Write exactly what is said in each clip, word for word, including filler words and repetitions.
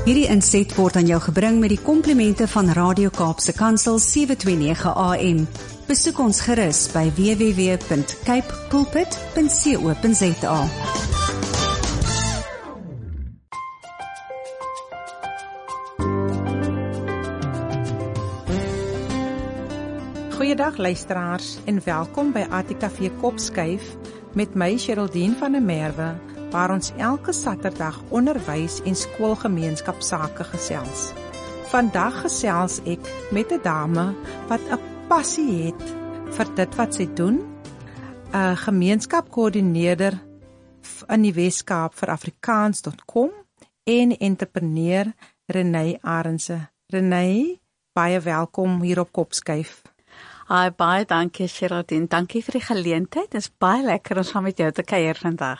Hierdie inset word aan jou gebring met die komplimente van Radio Kaapse Kansel sewe twee nege A M. Besoek ons gerus by w w w punt cape pulpit punt co punt za. Goeiedag luisteraars en welkom by A T K V Kopskuif met my Geraldine van der Merwe, waar ons elke Saterdag onderwys en skoolgemeenskap sake gesels. Vandag gesels ek met 'n dame wat 'n passie het vir dit wat sy doen, 'n gemeenskapkoördineerder in die Wes-Kaap vir Afrikaans punt com en entrepreneur Renay Arendse. Renay, baie welkom hier op Kopskuif. Hi, baie dankie Geraldine, dankie vir die geleentheid. Dit is baie lekker om saam met jou te kuier vandag.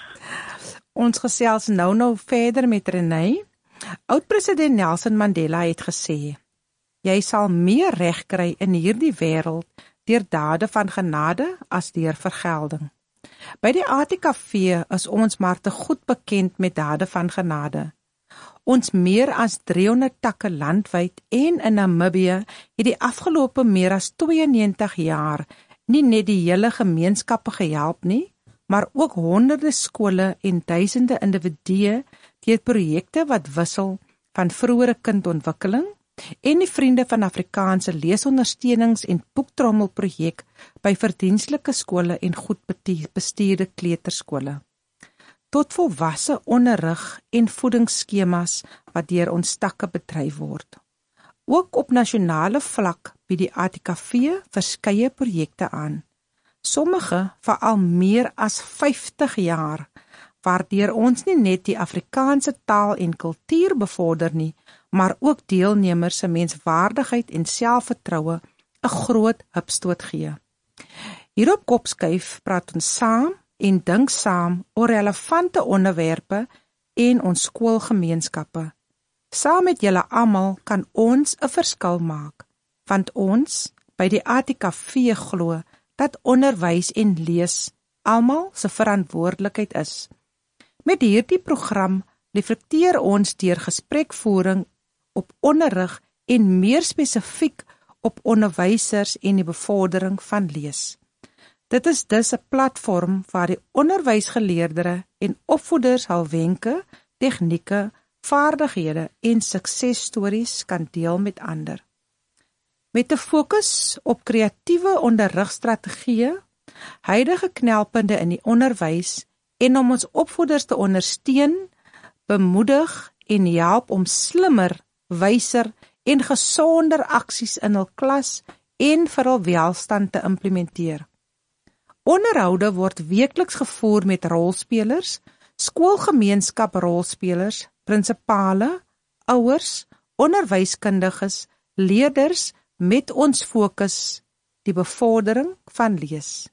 Ons gesels nou nou verder met Renay. Oud-president Nelson Mandela het gesê, jy sal meer reg kry in hierdie wêreld deur dade van genade as deur vergelding. By die A T K V is ons maar te goed bekend met dade van genade. Ons meer as driehonderd takke landwyd en in Namibië het die afgelope meer as tweeënnegentig jaar nie net die hele gemeenskappe gehelp nie, maar ook honderde skole en duisende individue deur projekte wat wissel van vroeëre kindontwikkeling en die Vriende van Afrikaanse leesondersteunings- en boektrommelprojek by verdienstelike skole en goed bestuurde kleuterskole, tot volwasse onderrig en voedingsskemas wat deur ons takke bedryf word. Ook op nasionale vlak bied die A T K V verskeie projekte aan. Sommige vir al meer as vyftig jaar, waardeur ons nie net die Afrikaanse taal en kultuur bevorder nie, maar ook deelnemers se menswaardigheid en selfvertroue 'n groot hupstoot gee. Hier op Kopskuif praat ons saam en dink saam oor relevante onderwerpe en ons skoolgemeenskappe. Saam met julle almal kan ons 'n verskil maak, want ons by die A T K V glo dat onderwys en lees almal se verantwoordelikheid is. Met hierdie program reflekteer ons deur gesprekvoering op onderrig en meer spesifiek op onderwysers en die bevordering van lees. Dit is dus 'n platform waar die onderwysgeleerdere en opvoeders hul wenke, tegnieke, vaardighede en suksesstories kan deel met ander. Met 'n fokus op kreatiewe onderrigstrategieë, huidige knelpunte in die onderwys en om ons opvoeders te ondersteun, bemoedig en help om slimmer, wyser en gesonder aksies in hul klas en vir hul welstand te implementeer. Onderhoude word weekliks gevoer met rolspelers, skoolgemeenskap rolspelers, prinsipale, ouers, onderwyskundiges, leerders met ons fokus die bevordering van lees.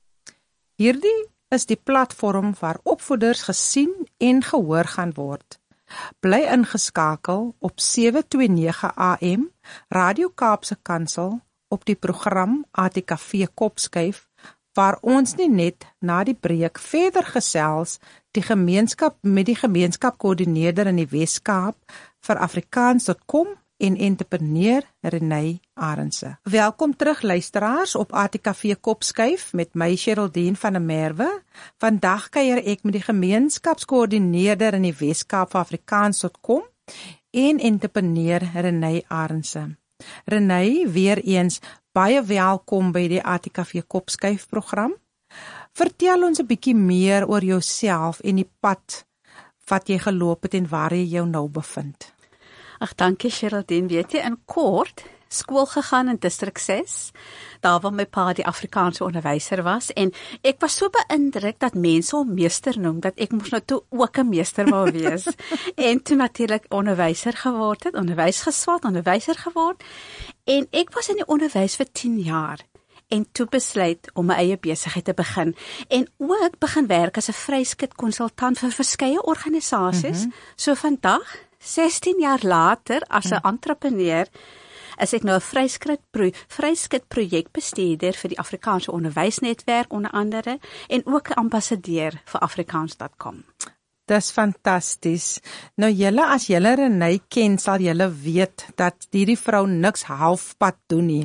Hierdie is die platform waar opvoeders gesien en gehoor gaan word. Bly ingeskakel op sewe twee nege A M, Radio Kaapse Kansel, op die program A T K V Kopskuif, waar ons nie net na die breek verder gesels die gemeenskap met die gemeenskapkoördineerder in die Wes-Kaap vir Afrikaans punt com en entrepreneur Renay Arendse. Welkom terug luisteraars op A T K V Kopskuif met my Geraldine van der Merwe. Vandag kuier ek met die gemeenskapskoördineerder in die Wes-Kaap vir Afrikaans punt com en entrepreneur Renay Arendse. Renay, weer eens baie welkom by die A T K V Kopskuif program. Vertel ons 'n bietjie meer oor jouself en die pad wat jy geloop het en waar jy jou nou bevind. Ag, dankie Geraldine, weet jy, in kort, skool gegaan in Distrik ses, daar waar my pa die Afrikaanse onderwyser was, en ek was so beïndruk dat mense hom meester noem, dat ek moes nou toe ook 'n meester wou wees, en toe natuurlik onderwyser geword het, onderwys geswat, onderwyser geword, en ek was in die onderwys vir tien jaar, en toe besluit om my eie besigheid te begin, en ook begin werk as 'n vryskut konsultant vir verskeie organisasies, mm-hmm. so vandag, sestien jaar later, as 'n entrepreneur, is ek nou 'n vryskut pro, vryskut projekbestuurder vir die Afrikaanse Onderwysnetwerk onder andere, en ook 'n ambassadeur vir Afrikaans punt com. Dis fantasties. Nou julle as julle Renay ken, sal julle weet dat hierdie vrou niks halfpad doen nie.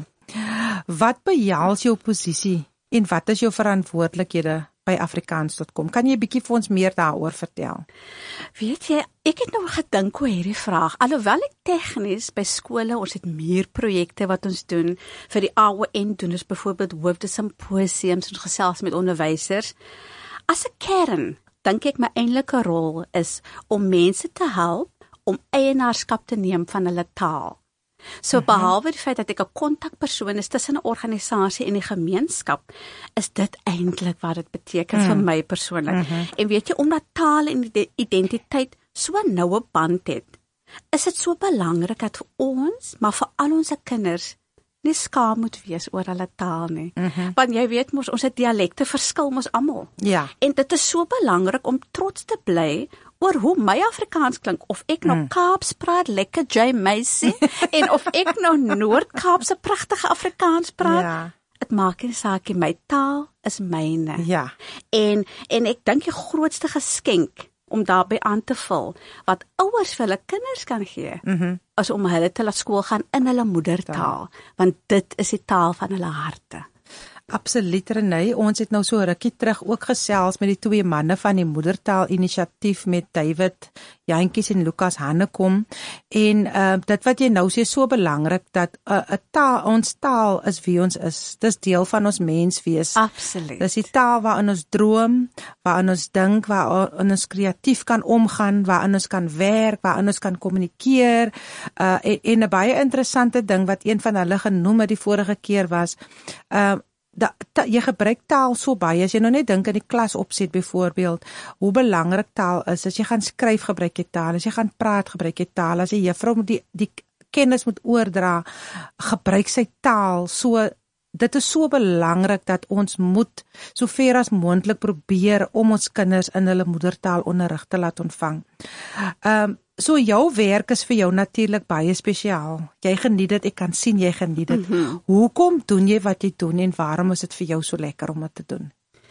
Wat behels jou posisie en wat is jou verantwoordelikhede by Afrikaans punt com? Kan jy 'n bietjie vir ons meer daaroor vertel? Weet jy, ek het nou gedink oor hierdie vraag. Alhoewel ek tegnies by skole, ons het meer projekte wat ons doen vir die A O N doen ons byvoorbeeld hoofde simposiums, ons gesels met onderwysers. As 'n kern dink ek my eintlike rol is om mense te help om eienaarskap te neem van hulle taal. So mm-hmm. behalwe die feit dat ek 'n kontakpersoon is tussen 'n organisasie en die gemeenskap, is dit eintlik wat dit beteken mm. vir my persoonlik. Mm-hmm. En weet jy, omdat taal en identiteit so 'n noue band het, is dit so belangrik dat vir ons, maar vir al ons kinders, nie skaam moet wees oor hulle taal nie. Mm-hmm. Want jy weet mos, ons het dialekte verskil mos almal. Ja. En dit is so belangrik om trots te bly oor hoe my Afrikaans klink, of ek nou mm. Kaaps praat, lekker J Macy, en of ek nou Noord-Kaapse pragtige Afrikaans praat, ja. Dit maak nie saak, my taal is myne. Ja. En, en ek dink die grootste geskenk, om daarbey aan te vul, wat ouers vir hulle kinders kan gee, mm-hmm. is om hulle te laat skool gaan in hulle moedertaal, want dit is die taal van hulle harte. Absoluut, Renay. Ons het nou so rukkie terug ook gesels met die twee manne van die Moedertaal Inisiatief met David Jantjies en Lukas Hannekom. En uh, dit wat jy nou sê, so belangrik dat 'n uh, taal, ons taal is wie ons is. Dis deel van ons menswees. Absoluut. Dis die taal waarin ons droom, waarin ons dink, waarin ons kreatief kan omgaan, waarin ons kan werk, waarin ons kan kommunikeer. Uh, en, en 'n baie interessante ding wat een van hulle genoem het die vorige keer was, uh, Da, ta, jy gebruik taal so baie, as jy nou net dink in die klas opset byvoorbeeld, hoe belangrik taal is, as jy gaan skryf gebruik jy taal, as jy gaan praat gebruik jy taal, as jy juffrou die, die kennis moet oordra, gebruik sy taal, so, dit is so belangrik dat ons moet, so ver as moontlik probeer om ons kinders in hulle moedertaal onderrig te laat ontvang. Um, So jou werk is vir jou natuurlik baie spesiaal. Jy geniet dit, ek kan sien jy geniet dit. Mm-hmm. Hoekom doen jy wat jy doen en waarom is dit vir jou so lekker om dit te doen?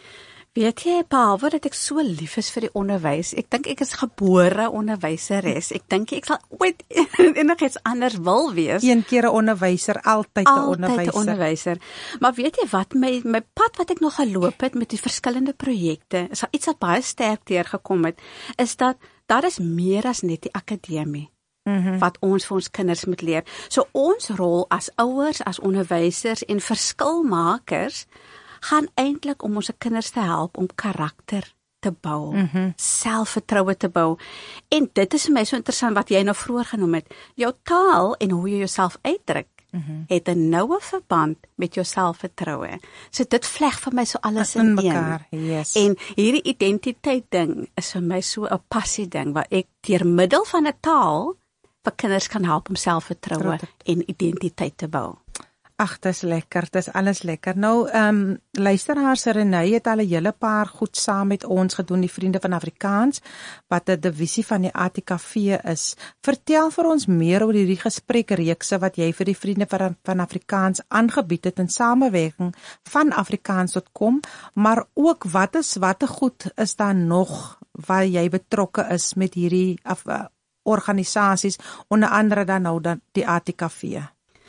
Weet jy, behalwe dat ek so lief is vir die onderwys, ek dink ek is gebore onderwyseres. Ek dink ek sal ooit enigiets anders wil wees. Een keer 'n onderwyser, altyd 'n onderwyser. Altyd 'n onderwyser. Maar weet jy wat, my my pad wat ek nog geloop het met die verskillende projekte, is iets wat baie sterk deurgekom het, is dat daar is meer as net die akademie. Mm-hmm. Wat ons vir ons kinders moet leer. So ons rol as ouers, as onderwysers en verskilmakers gaan eintlik om ons kinders te help om karakter te bou, mm-hmm. selfvertroue te bou. En dit is vir my so interessant wat jy nou vroeër genoem het. Jou taal en hoe jy jouself uitdruk, mm-hmm. het 'n noue verband met jou selfvertroue. So dit vleg vir my so alles in, in mekaar. Yes. En hierdie identiteit ding is vir my so 'n passie ding waar ek deur middel van 'n taal vir kinders kan help om selfvertroue en identiteit te bou. Ag, dis lekker, dis alles lekker. Nou, ehm um, luisteraars, Renay het al 'n hele paar goed saam met ons gedoen, die Vriende van Afrikaans, wat 'n divisie van die A T K V is. Vertel vir ons meer oor hierdie gesprekreekse wat jy vir die Vriende van, van Afrikaans aangebied het in samewerking van Afrikaans punt com, maar ook wat is watter goed is daar nog waar jy betrokke is met hierdie af, uh, organisasies, onder andere dan nou dan die A T K V.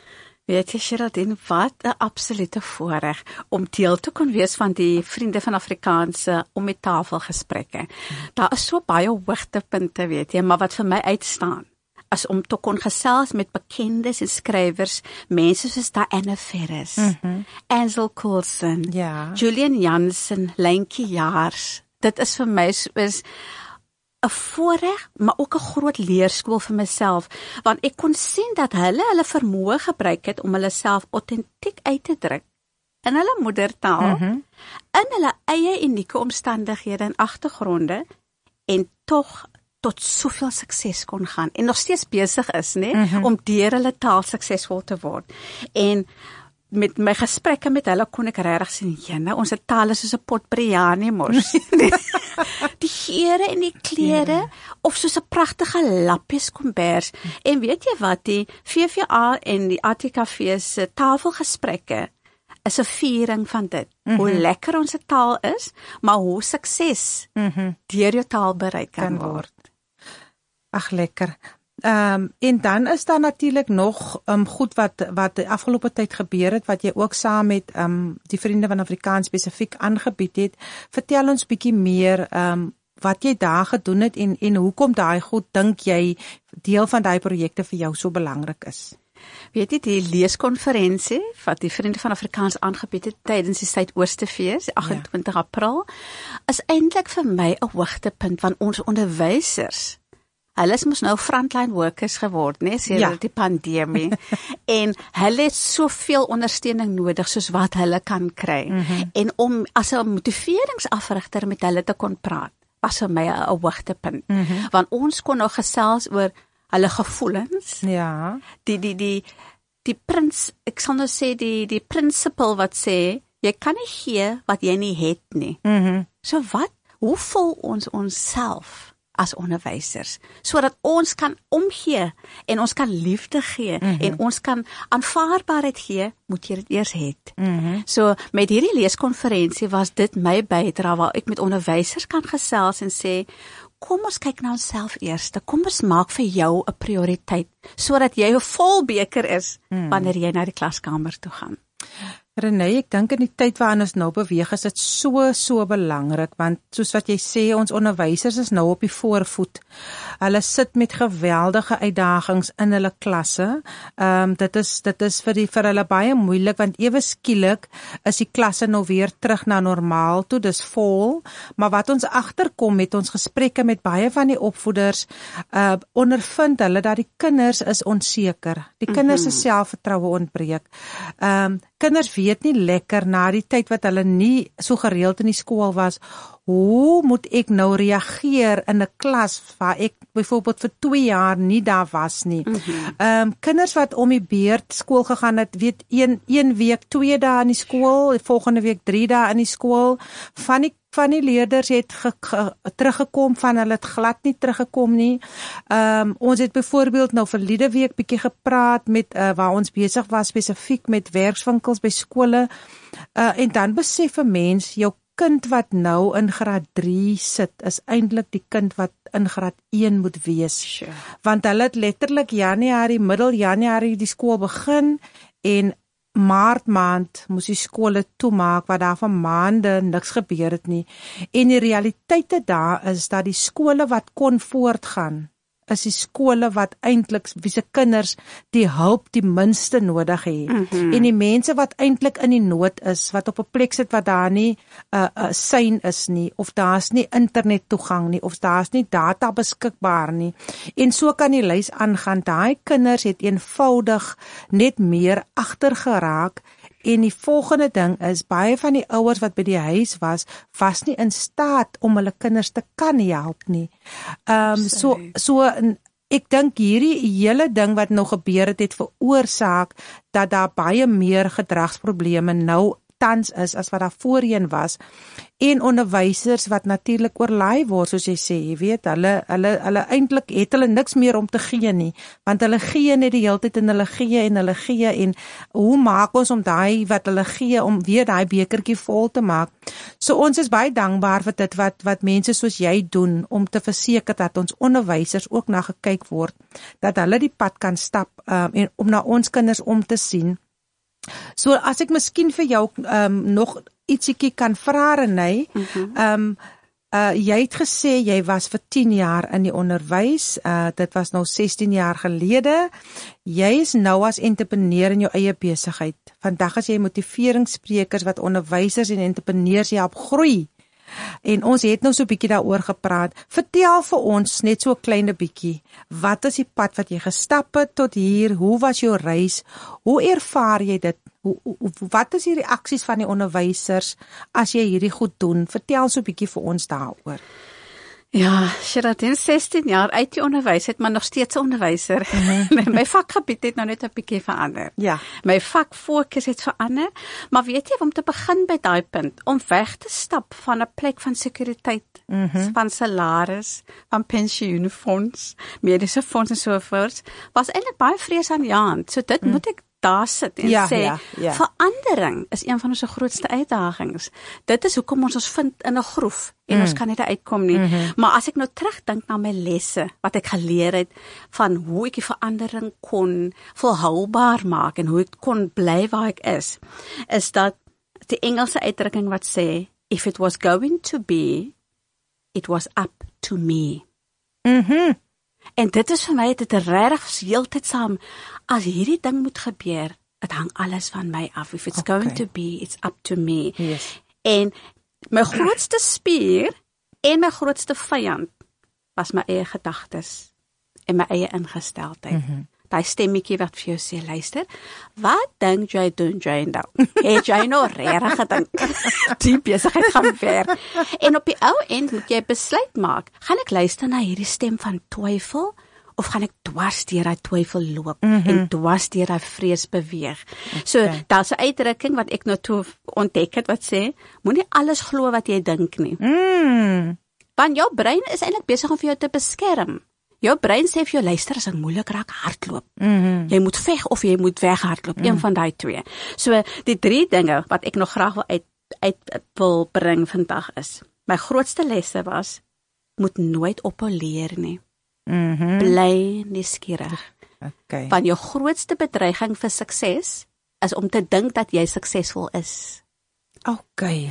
Weet jy, Geraldine, wat 'n absolute voorreg om deel te kon wees van die Vriende van Afrikaanse om met tafelgesprekke. Hmm. Daar is so baie hoogtepunte, weet jy, maar wat vir my uitstaan, is om te kon gesels met bekendes en skrywers, mense soos Diana Ferris, mm-hmm. Ansel Coulson, ja. Julian Jansen, Lentjie Jaars. Dit is vir my soos 'n voorreg, maar ook 'n groot leerskool vir myself, want ek kon sien dat hulle hulle vermoë gebruik het om hulle self autentiek uit te druk in hulle moedertaal, mm-hmm. in hulle eie unieke omstandighede en agtergronde, en tog tot soveel sukses kon gaan, en nog steeds besig is, nee, mm-hmm. om deur hulle taal suksesvol te word. En met my gesprekke met hulle kon ek regtig sien, jene, ons taal is soos 'n pot biryani mos. Die geure en die klere, ja. Of soos 'n pragtige lappies kombers. En weet jy wat, die V V A en die A T K V se tafelgesprekke is 'n viering van dit. Mhm. Hoe lekker ons taal is, maar hoe sukses Mhm. deur jou taal bereik kan, Kan word. word. Ag lekker. Ehm um, en dan is daar natuurlik nog um, goed wat wat die afgelope tyd gebeur het wat jy ook saam met ehm um, die vriende van Afrikaans spesifiek aangebied het. Vertel ons bietjie meer ehm um, wat jy daar gedoen het en en hoekom daai goed dink jy deel van daai projekte vir jou so belangrik is. Weet jy, die leeskonferensie wat die Vriende van Afrikaans aangebied het tydens die Suidoostefees, agt en twintig April, is eintlik vir my 'n hoogtepunt van ons onderwysers. Hulle is mos nou frontline workers geword, né, sedert Ja. die pandemie. En hulle het soveel ondersteuning nodig soos wat hulle kan kry. Mm-hmm. En om as 'n motiveringsafrigter met hulle te kon praat, was vir my 'n hoogtepunt. Mm-hmm. Want ons kon nou gesels oor hulle gevoelens. Ja. Die die die die prins, ek sal nou sê die die principle wat sê jy kan nie gee wat jy nie het nie. Mhm. So wat, hoe voel ons onsself as onderwysers sodat ons kan omgee en ons kan liefde gee mm-hmm. en ons kan aanvaarbaarheid gee, moet jy dit eers het. Mhm. So met hierdie leeskonferensie was dit my bydrae waar ek met onderwysers kan gesels en sê kom ons kyk na onsself eers. Kom ons maak vir jou 'n prioriteit sodat jy 'n vol beker is mm. wanneer jy na die klaskamer toe gaan. Renée, ek dink in die tyd waarin ons nou beweeg is dit so so belangrik want soos wat jy sê ons onderwysers is nou op die voorvoet. Hulle sit met geweldige uitdagings in hulle klasse. Ehm um, dit is dit is vir die vir hulle baie moeilik want ewe skielik is die klasse nou weer terug na normaal toe. Dis vol, maar wat ons agterkom met ons gesprekke met baie van die opvoeders, uh ondervind hulle dat die kinders is onseker. Die kinders se selfvertroue ontbreek. Ehm um, kinders weet nie lekker na die tyd wat hulle nie so gereeld in die skool was, hoe moet ek nou reageer in 'n klas waar ek byvoorbeeld vir twee jaar nie daar was nie. Ehm mm-hmm. um, kinders wat om die beurt skool gegaan het, weet een een week twee dae in die skool, die volgende week drie dae in die skool. Van die van die leerders het ge, ge, teruggekom van hulle het glad nie teruggekom nie. Ehm um, ons het byvoorbeeld nou verlede week bietjie gepraat met uh, waar ons besig was spesifiek met werkswinkels by skole. Uh, en dan besef 'n mens jou kind wat nou in graad drie sit is eintlik die kind wat in graad een moet wees. Sure. Want hulle het letterlik Januarie, middel Januarie die skool begin en Maart maand moes die skole toemaak wat daar van maande niks gebeur het nie. En die realiteite daar is dat die skole wat kon voortgaan is die skole wat eintlik wie se kinders die hulp die minste nodig het. Mm-hmm. En die mense wat eintlik in die nood is, wat op 'n plek sit wat daar nie 'n uh, uh, sein is nie, of daar's nie internet toegang nie, of daar's nie data beskikbaar nie. En so kan die lys aangaan. Daai kinders het eenvoudig net meer agter geraak. En die volgende ding is, baie van die ouers wat by die huis was, was nie in staat om hulle kinders te kan help nie. Ehm um, so so ek dink hierdie hele ding wat nou gebeur het, het veroorsaak dat daar baie meer gedragsprobleme nou tans is as wat daar voorheen was. En onderwysers wat natuurlik oorlaai word, soos jy sê, jy weet, hulle hulle hulle eintlik het hulle niks meer om te gee nie, want hulle gee net die hele tyd en hulle gee en hulle gee en hoe maak ons om daai wat hulle gee om weer daai bekertjie vol te maak? So ons is baie dankbaar vir dit wat wat mense soos jy doen om te verseker dat ons onderwysers ook na gekyk word, dat hulle die pad kan stap um, en om na ons kinders om te sien. So as ek miskien vir jou um, nog ietsiekie kan vra, Renée, mm-hmm. um, uh, jy het gesê jy was vir tien jaar in die onderwys, uh, dit was nou sestien jaar gelede, jy is nou as entrepreneur in jou eie besigheid. Vandag as jy motiveringssprekers wat onderwysers en entrepreneurs help groei. En ons het nou so 'n bietjie daaroor gepraat. Vertel vir ons net so 'n klein bietjie, wat is die pad wat jy gestap het tot hier? Hoe was jou reis? Hoe ervaar jy dit? Hoe, hoe, wat is die reaksies van die onderwysers as jy hierdie goed doen? Vertel so 'n bietjie vir ons daaroor. Ja, Sheradin, sestien jaar uit die onderwys het, maar nog steeds 'n onderwyser. Mm-hmm. My vakgebied het nou net 'n bietjie verander. Ja. My vakfokus het verander, maar weet jy, om te begin by daai punt, om weg te stap van 'n plek van sekuriteit, mm-hmm. van salaris, van pensioenfonds, mediese fonds en so voort, was eintlik baie vreesaanjaend. So dit mm. moet ek daar sit en Ja, sê, ja, ja. verandering is een van ons grootste uitdagings. Dit is hoekom ons ons vind in 'n groef en mm. ons kan nie daar uitkom nie. Mm-hmm. Maar as ek nou terugdink na my lesse wat ek geleer het van hoe ek die verandering kon volhoubaar maak en hoe ek kon bly waar ek is, is dat die Engelse uitdrukking wat sê, if it was going to be, it was up to me. Mhm. En dit is vir my, dit is regtig heeltyd saam, as hierdie ding moet gebeur, dit hang alles van my af. If it's Okay. going to be, it's up to me. Yes. En my grootste spier en my grootste vyand was my eie gedagtes en my eie ingesteldheid. Mm-hmm. Daai stemmetjie wat vir jou sê, luister, wat dink jy doen jy nou? Het jy nou regtig gedink die besigheid gaan werk? En op die ou end moet jy besluit maak, gaan ek luister na hierdie stem van twyfel of gaan ek dwars deur daai twyfel loop mm-hmm. en dwars deur daai vrees beweeg? Okay. So, daar's 'n uitdrukking wat ek nou toe ontdek het wat sê, moenie alles glo wat jy dink nie. Mm. Want jou brein is eintlik besig om vir jou te beskerm. Jou brein sê vir jou, luister, as ek moeilik raak, hardloop. Mm-hmm. Jy moet veg of jy moet weghardloop, mm. een van daai twee. So, die drie dinge wat ek nog graag wil uit, uit wil bring vandag is, my grootste lesse was, moet nooit ophou leer nie. Mhm. Bly nuuskierig. Okay. Want jou grootste bedreiging vir sukses is om te dink dat jy suksesvol is. Okay.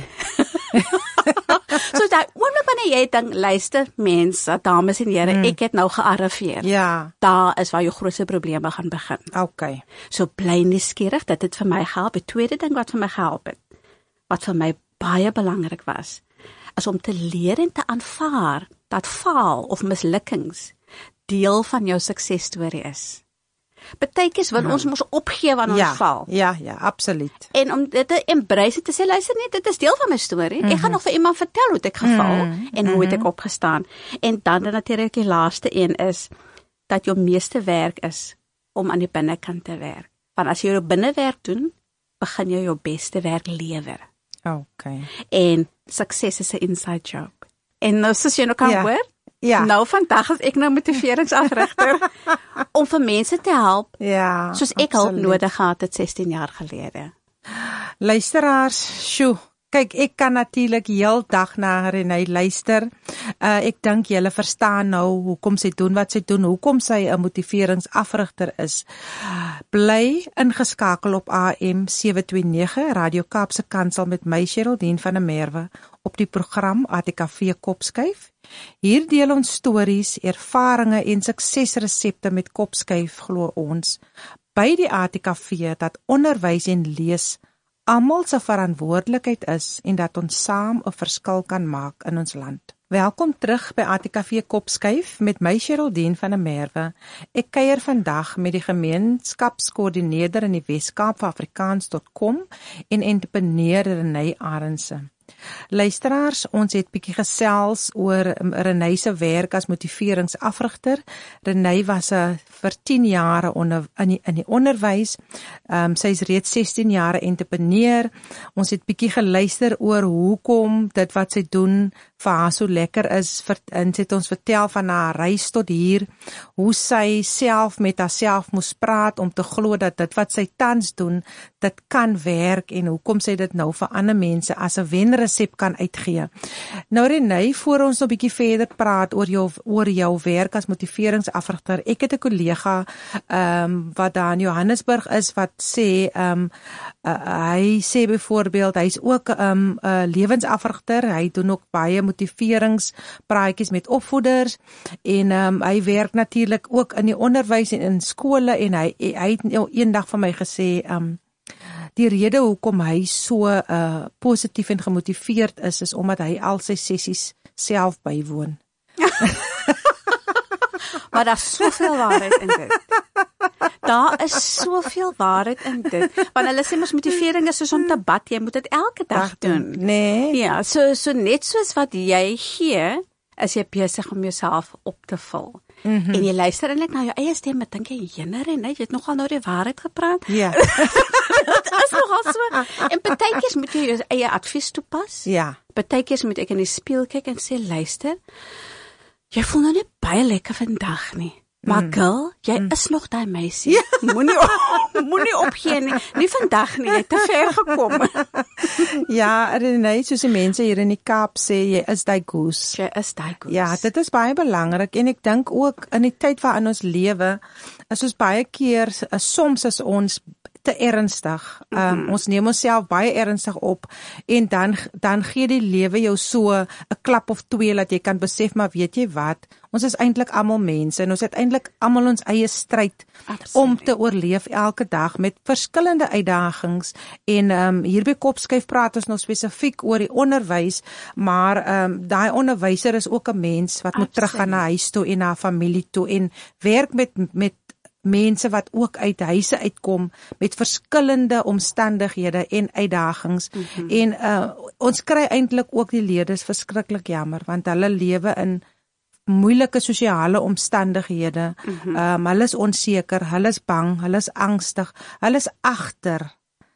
So daai oomblik wanneer jy dink, luister mense, dames en here, mm. ek het nou gearriveer. Ja. Daar is waar jou grootste probleme gaan begin. Okay. So bly nuuskierig, dit het vir my gehelp. Die tweede ding wat vir my gehelp het, wat vir my baie belangrik was, is om te leer en te aanvaar dat faal of mislukkings deel van jou suksesstorie is. Partykies wil ja. ons mos opgee wanneer ja, ons val. Ja, ja, absoluut. En om dit te embrace te sê, luister nie, dit is deel van my storie. Mm-hmm. Ek gaan nog vir iemand vertel hoe ek geval mm-hmm. en hoe het ek opgestaan. En dan natuurlik die laaste een is dat jou meeste werk is om aan die binnekant te werk. Want as jy jou binnewerk doen, begin jy jou beste werk lewer. Okay. En sukses is 'n inside job. En nou soos jy nou kan ja. hoor, Ja. nou vandag is ek nou motiveringsafrigter om vir mense te help, Ja. soos ek absoluut. hulp nodig gehad het sestien jaar gelede. Luisteraars, sjoe, kyk, ek kan natuurlik heeldag na Renée luister. Uh, ek dink julle verstaan nou hoekom sy doen wat sy doen, hoekom sy 'n motiveringsafrigter is. Bly ingeskakel op A M sewe twee nege Radio Kaapse Kansel met my Sheraldine van der Merwe op die program A T K V Kopskuif. Hier deel ons stories, ervarings en suksesresepte met Kopskuif, glo ons by die A T K V dat onderwys en lees almal se verantwoordelikheid is en dat ons saam 'n verskil kan maak in ons land. Welkom terug by A T K V Kopskuif met my Sheraldine van der Merwe. Ek kuier vandag met die gemeenskapskoördineerder in die Wes-Kaap vir Afrikaans punt com en entrepreneur Renée Arendse. Luisteraars, ons het bietjie gesels oor Renée se werk as motiveringsafrigter. Renée was 'n vir tien jare onder in die, in die onderwys. Um, sy is reeds sestien jare entrepreneur. Ons het bietjie geluister oor hoekom dit wat sy doen vir haar so lekker is. En sy het ons vertel van haar reis tot hier, hoe sy self met haarself moes praat om te glo dat dit wat sy tans doen, dit kan werk en hoekom sy dit nou vir ander mense as 'n wenresep kan uitgee. Nou Renée, voor ons 'n bietjie verder praat oor jou oor jou werk as motiveringsafrigter. Ek het 'n kollega ehm um, wat daar in Johannesburg is wat sê ehm um, uh, hy sê byvoorbeeld hy's ook 'n um, uh, lewensafrigter. Hy doen ook baie motiveringspraatjies met opvoeders en ehm um, hy werk natuurlik ook in die onderwys en in skole en hy hy het eendag vir my gesê ehm um, die rede hoekom hy so uh, positief en gemotiveerd is, is omdat hy al sy sessies self bywoon. Maar daar is soveel waarheid in dit. Daar is soveel waarheid in dit. Want hulle sê mos motivering is soos om te bad, jy moet dit elke dag doen. Nee. Ja, so so net soos wat jy gee, is jy besig om jouself op te vul. Mm-hmm. En jy luister eintlik na jou eie stem, maar dink jy, jenner en jy het nogal nou die waarheid gepraat. Ja. Dit is nogal so. En partykeers moet jy jou eie advies toepas. Ja. Partykeers moet ek in die spieël kyk en sê, luister, jy voel nou nie baie lekker vandag nie. Maar girl, jy mm. is nog daai meisie. Ja. Moenie moenie opgee nie. Nie vandag nie, jy het te ver gekom. Ja, Renée, soos die mense hier in die Kaap sê, jy is daai goose. Jy is daai goose. Ja, dit is baie belangrik en ek dink ook in die tyd waarin ons lewe, is ons baie keer, soms is ons te ernstig. Um, mm-hmm. Ons neem onsself baie ernstig op en dan dan gee die lewe jou so 'n klap of twee dat jy kan besef, maar weet jy wat? Ons is eintlik almal mense en ons het eintlik almal ons eie stryd om te oorleef elke dag met verskillende uitdagings en um, hier by Kopskuif praat ons nou spesifiek oor die onderwys, maar um, daai onderwyser is ook 'n mens wat moet teruggaan na huis toe en na familie toe en werk met met mense wat ook uit huise uitkom met verskillende omstandighede en uitdagings mm-hmm. en uh, ons kry eintlik ook die leerders verskriklik jammer want hulle lewe in moeilike sosiale omstandighede, mm-hmm. um, hulle is onseker, hulle is bang, hulle is angstig, hulle is agter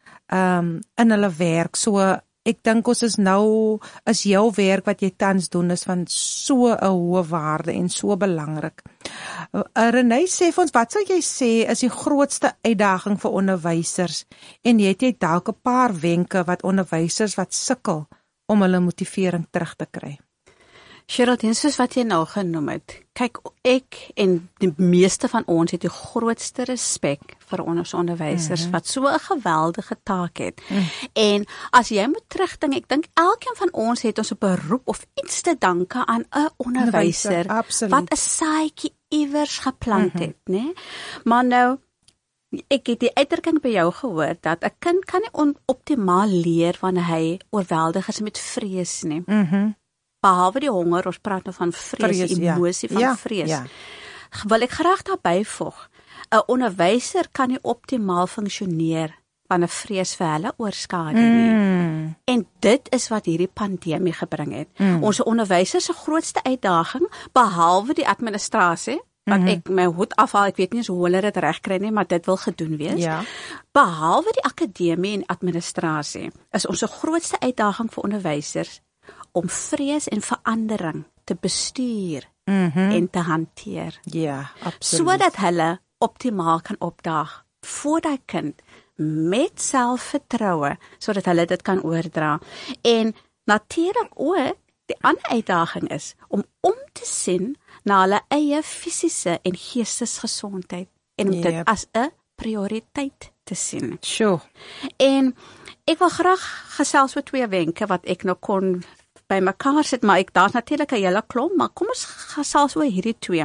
um, in hulle werk, so ek dink ons is nou, is jou werk wat jy tans doen is van so 'n hoë waarde en so belangrik. Uh, Renée sê vir ons, wat sal jy sê is die grootste uitdaging vir onderwysers en het jy dalk 'n paar wenke wat onderwysers wat sukkel om hulle motivering terug te kry? Geraldine, soos wat jy nou genoem het, kyk, ek en die meeste van ons het die grootste respek vir ons onderwysers, mm-hmm. wat so 'n geweldige taak het. Mm. En as jy moet terugdink, ek dink elkeen van ons het ons 'n beroep of iets te danke aan 'n onderwyser, wat 'n saadjie iewers geplant mm-hmm. het, né? Maar nou, ek het die uitdrukking by jou gehoor, dat 'n kind kan nie optimaal leer wanneer hy oorweldig is met vrees nie. Mhm. Behalwe die honger, ons praat nou van vrees, vrees emosie ja. van ja, vrees. Ja. Wil ek graag daarby voeg, 'n onderwyser kan nie optimaal funksioneer wanneer vrees vir hulle oorskadu nie. Mm. En dit is wat hierdie pandemie gebring het. Mm. Ons onderwysers se grootste uitdaging, behalwe die administrasie, wat mm-hmm. ek my hoed afhaal, ek weet nie hoe hulle dit regkry nie, maar dit wil gedoen wees. Ja. Behalwe die akademie en administrasie, is ons grootste uitdaging vir onderwysers om vrees en verandering te bestuur mm-hmm. en te hanteer. Ja, absoluut. Sodat hulle optimaal kan opdaag voor daai kind met selfvertroue, sodat hulle dit kan oordra. En natuurlik ook, die ander uitdaging is om om te sien na hulle eie fisiese en geestesgesondheid en om yep. dit as 'n prioriteit te sien. Sure. En ek wil graag gesels oor twee wenke wat ek nou kon by mekaar sit, maar ek daar's natuurlik 'n hele klomp, maar kom ons gesels oor hierdie twee.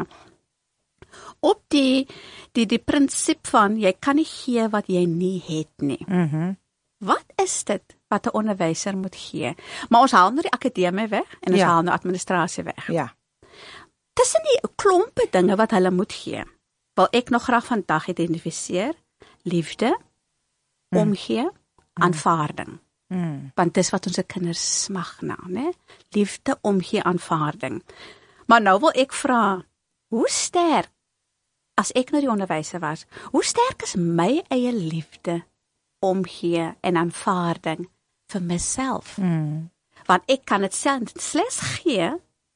Op die die die prinsip van jy kan nie gee wat jy nie het nie. Mhm. Wat is dit wat 'n onderwyser moet gee? Maar ons haal nou die akademie weg en ons ja. haal nou administrasie weg. Ja. Tussen die klompe dinge wat hulle moet gee, wil ek nog graag vandag identifiseer: liefde, mm. omgee, mm. aanvaarding. Mm. Want dis wat ons kinders smag na, né? Liefde, omgee, aanvaarding. Maar nou wil ek vra, hoe sterk, as ek nou die onderwyser was, hoe sterk is my eie liefde, omgee en aanvaarding vir myself? Mm. Want ek kan dit self slegs gee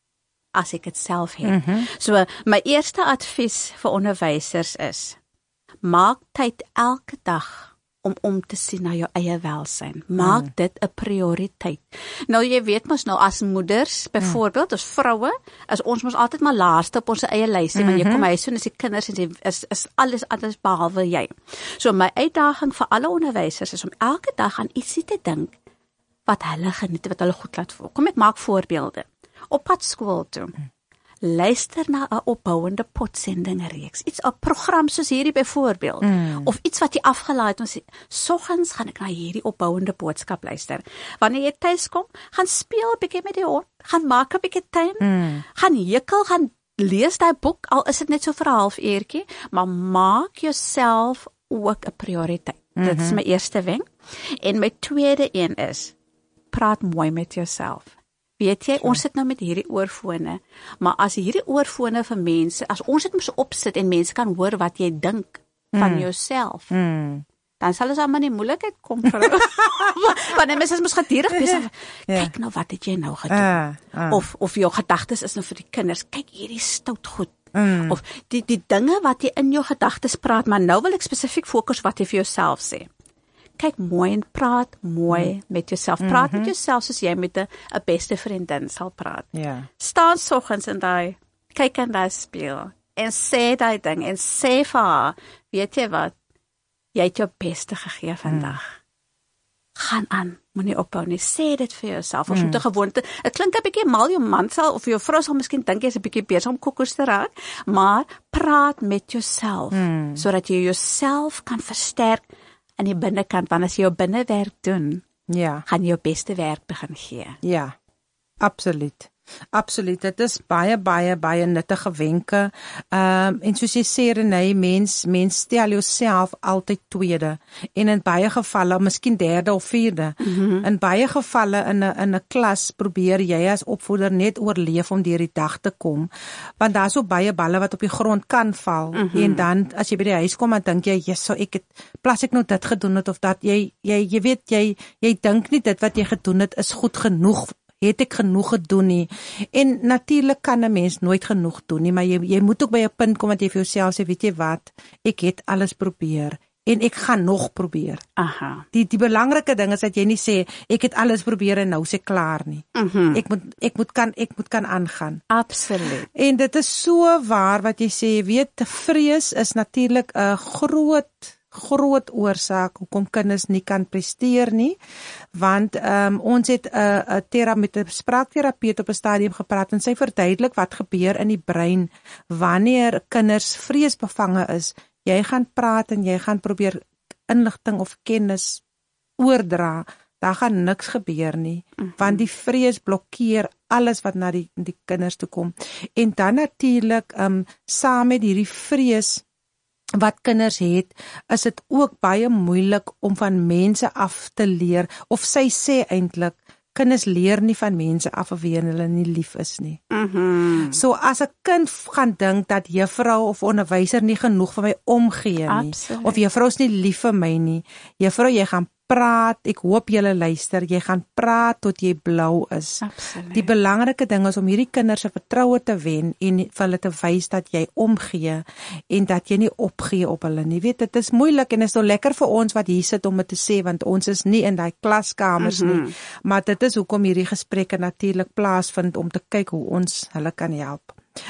as ek dit self het. Mm-hmm. So my eerste advies vir onderwysers is: maak tyd elke dag om om te sien na jou eie welsyn. Maak mm. dit 'n prioriteit. Nou jy weet mos nou as moeders, byvoorbeeld, mm. as vroue, as ons mos altyd maar laaste op ons eie lysie, mm-hmm. want jy kom huis toe en as die kinders en jy is is alles alles behalwe jy. So my uitdaging vir alle onderwysers is om elke dag aan ietsie te dink wat hulle geniet, wat hulle goed laat voel. Kom ek maak voorbeelde. Op pad skool toe. Mm. Luister na 'n opbouende potsending reeks. Iets 'n program soos hierdie byvoorbeeld mm. of iets wat jy afgelaai het. Ons soggens gaan ek na hierdie opbouende boodskap luister. Wanneer jy tuis kom, gaan speel 'n bietjie met die hond, gaan maak 'n bietjie tuin, mm. gaan hekel, gaan lees daai boek, al is dit net so vir 'n halfuurtjie, maar maak jouself ook 'n prioriteit. Mm-hmm. Dit is my eerste wenk. En my tweede een is: praat mooi met jouself. Weet jy, ons sit nou met hierdie oorfone, maar as hierdie oorfone vir mense, as ons dit moet opsit en mense kan hoor wat jy dink van mm. jouself, mm. dan sal ons allemaal in die moeilikheid kom vir want die mense is mos gedierig besig. Ja. Kyk nou wat het jy nou gedoen. Uh, uh. Of of jou gedagtes is nou vir die kinders, kyk hierdie stout goed Mm. Of die die dinge wat jy in jou gedagtes praat, maar nou wil ek spesifiek fokus wat jy vir jouself sê. Kyk mooi en praat mooi mm. met jouself. Praat mm-hmm. met jouself soos jy met 'n 'n beste vriendin sal praat. Yeah. Staan soggens in daai, kyk in daai spieël en sê daai ding en sê vir haar, weet jy wat, jy het jou beste gegee vandag. Mm. Gaan aan, moenie ophou nie, sê dit vir jouself, ons mm. moet 'n gewoonte, dit klink 'n bietjie mal, jou man sal, of jou vrou sal miskien dink jy's 'n bietjie besig om kokkos te raak, maar praat met jouself, mm. sodat jy jouself kan versterk in die binnekant, want as jy jou binnewerk doen, ja. gaan jy jou beste werk begin gee. Ja, absoluut. Absoluut, dit is baie, baie, baie nuttige wenke, um, en soos jy sê, Renée, mens, mens stel jouself altyd tweede, en in baie gevalle, miskien derde of vierde, mm-hmm. in baie gevalle in 'n in 'n klas probeer jy as opvoeder net oorleef om deur die dag te kom, want daar is so baie balle wat op die grond kan val, mm-hmm. en dan, as jy by die huis kom, dan dink jy, yes, so ek het, plas ek nou dit gedoen het, of dat, jy, jy, jy weet, jy, jy dink nie dit wat jy gedoen het, is goed genoeg, het ek genoeg gedoen nie, en natuurlik kan 'n mens nooit genoeg doen nie, maar jy, jy moet ook by 'n punt kom wat jy vir jouself sê, weet jy wat, ek het alles probeer, en ek gaan nog probeer. Aha. Die, die belangrike ding is dat jy nie sê, ek het alles probeer en nou is ek klaar nie. Mm-hmm. Ek moet, ek moet kan, ek moet kan aangaan. Absoluut. En dit is so waar wat jy sê, weet, vrees is natuurlik 'n groot groot oorsaak hoekom kinders nie kan presteer nie, want um, ons het 'n uh, uh, tera met 'n spraakterapeut op 'n stadium gepraat en sy verduidelik wat gebeur in die brein wanneer kinders vreesbevange is. Jy gaan praat en jy gaan probeer inligting of kennis oordra, daar gaan niks gebeur nie, mm-hmm. want die vrees blokkeer alles wat na die, die kinders toe kom. En dan natuurlik um, saam met hierdie vrees wat kinders het, is dit ook baie moeilik om van mense af te leer, of sy sê eintlik, kinders leer nie van mense af of wie hulle nie lief is nie. Mm-hmm. So as 'n kind gaan dink dat juffrou of onderwyser nie genoeg vir my omgee nie, Absoluut. Of juffrou is nie lief vir my nie, juffrou, jy gaan praat, ek hoop julle luister, jy gaan praat tot jy blou is. Absoluut. Die belangrike ding is om hierdie kinders se vertroue te wen en vir hulle te wys dat jy omgee en dat jy nie opgee op hulle nie. Weet, dit is moeilik en is nou lekker vir ons wat hier sit om dit te sê, want ons is nie in daai klaskamers mm-hmm. nie, maar dit is hoekom hierdie gesprekke natuurlik plaasvind om te kyk hoe ons hulle kan help.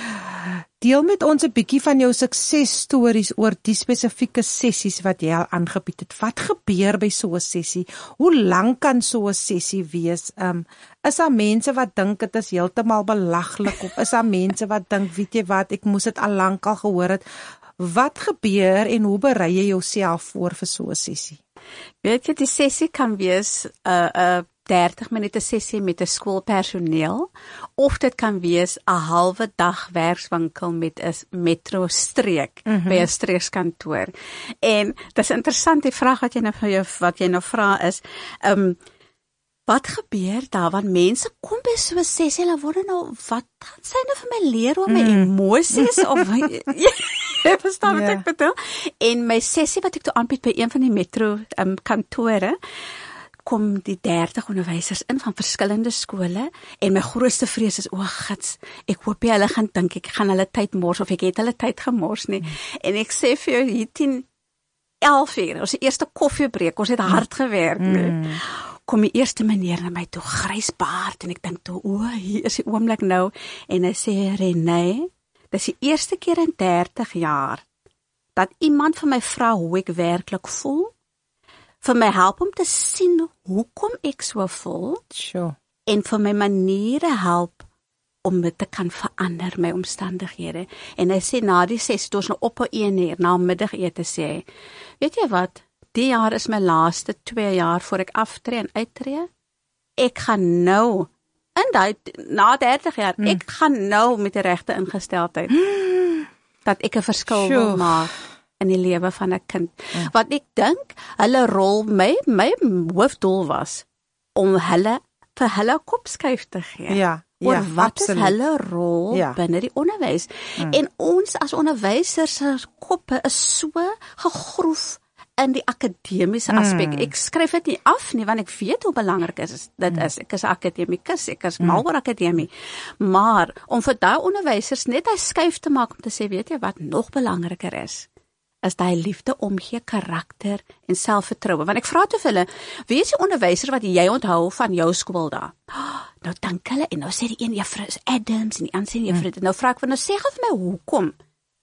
Deel met ons 'n bietjie van jou suksesstories oor die spesifieke sessies wat jy al aangebied het. Wat gebeur by so 'n sessie? Hoe lank kan so 'n sessie wees? Um, is daar mense wat dink dit is heeltemal belaglik, of is daar mense wat dink, weet jy wat, ek moes dit al lank al gehoor het? Wat gebeur en hoe berei jy jouself voor vir so 'n sessie? Weet jy, die sessie kan wees 'n uh, 'n uh, dertig minute sessie met 'n skoolpersoneel, of dit kan wees 'n halwe dag werkswinkel met 'n metro streek mm-hmm. by 'n streekskantoor. En dis interessant, die vraag wat jy nou vir jou wat jy nou vra is, ehm um, wat gebeur daar, want mense kom by so 'n sessie, hulle wonder nou, wat gaan sy nou vir my leer oor my mm. emosies, of jy verstaan wat yeah. ek bedoel? En my sessie wat ek toe aanbied by een van die metro um, kantore, kom die dertig onderwysers in van verskillende skole, en my grootste vrees is, o, gits, ek hoop jy hulle gaan dink, ek gaan hulle tyd mors, of ek het hulle tyd gemors nie, mm. en ek sê vir jou, hier tien, elf uur, ons die eerste koffiebreek, ons het hard gewerk, mm. kom die eerste meneer na my toe, grys baard, en ek dink toe, o, hier is die oomblik nou, en hy sê, Renée, dis die eerste keer in dertig jaar, dat iemand van my vra hoe ek werklik voel, vir my help om te sien hoekom ek so voel, sure. en vir my maniere help om dit te kan verander, my omstandighede. En hy sê, na die ses, toe ons nou op 'n een uur, na middagete sê, weet jy wat, die jaar is my laaste twee jaar voor ek aftree en uittree, ek gaan nou, in die, na dertig jaar, hmm. ek gaan nou met die regte ingesteldheid, hmm. dat ek 'n verskil sure. wil maak, in die lewe van 'n kind. Ja. Want ek dink, hulle rol, my, my hoofdoel was, om hulle, vir hulle kopskuif te gee. Ja, oor ja, wat absoluut. is hulle rol ja. binne die onderwys. Mm. En ons as onderwysers se koppe is so gegroef in die akademiese aspek. Mm. Ek skryf dit nie af nie, want ek weet hoe belangrik is dit is. Ek is 'n akademikus, ek is mal oor akademie. Maar om vir daai onderwysers net 'n skuif te maak om te sê, weet jy wat nog belangriker is? Is daai liefde omgee, karakter en selfvertroue. Want ek vra te hulle, wie is die onderwyser wat jy onthou van jou skool daar? Oh, nou dink hulle, en nou sê die een juffrou is Adams, en die ander sê juffrou, hmm. nou vra ek van, nou sê gou vir my, hoekom?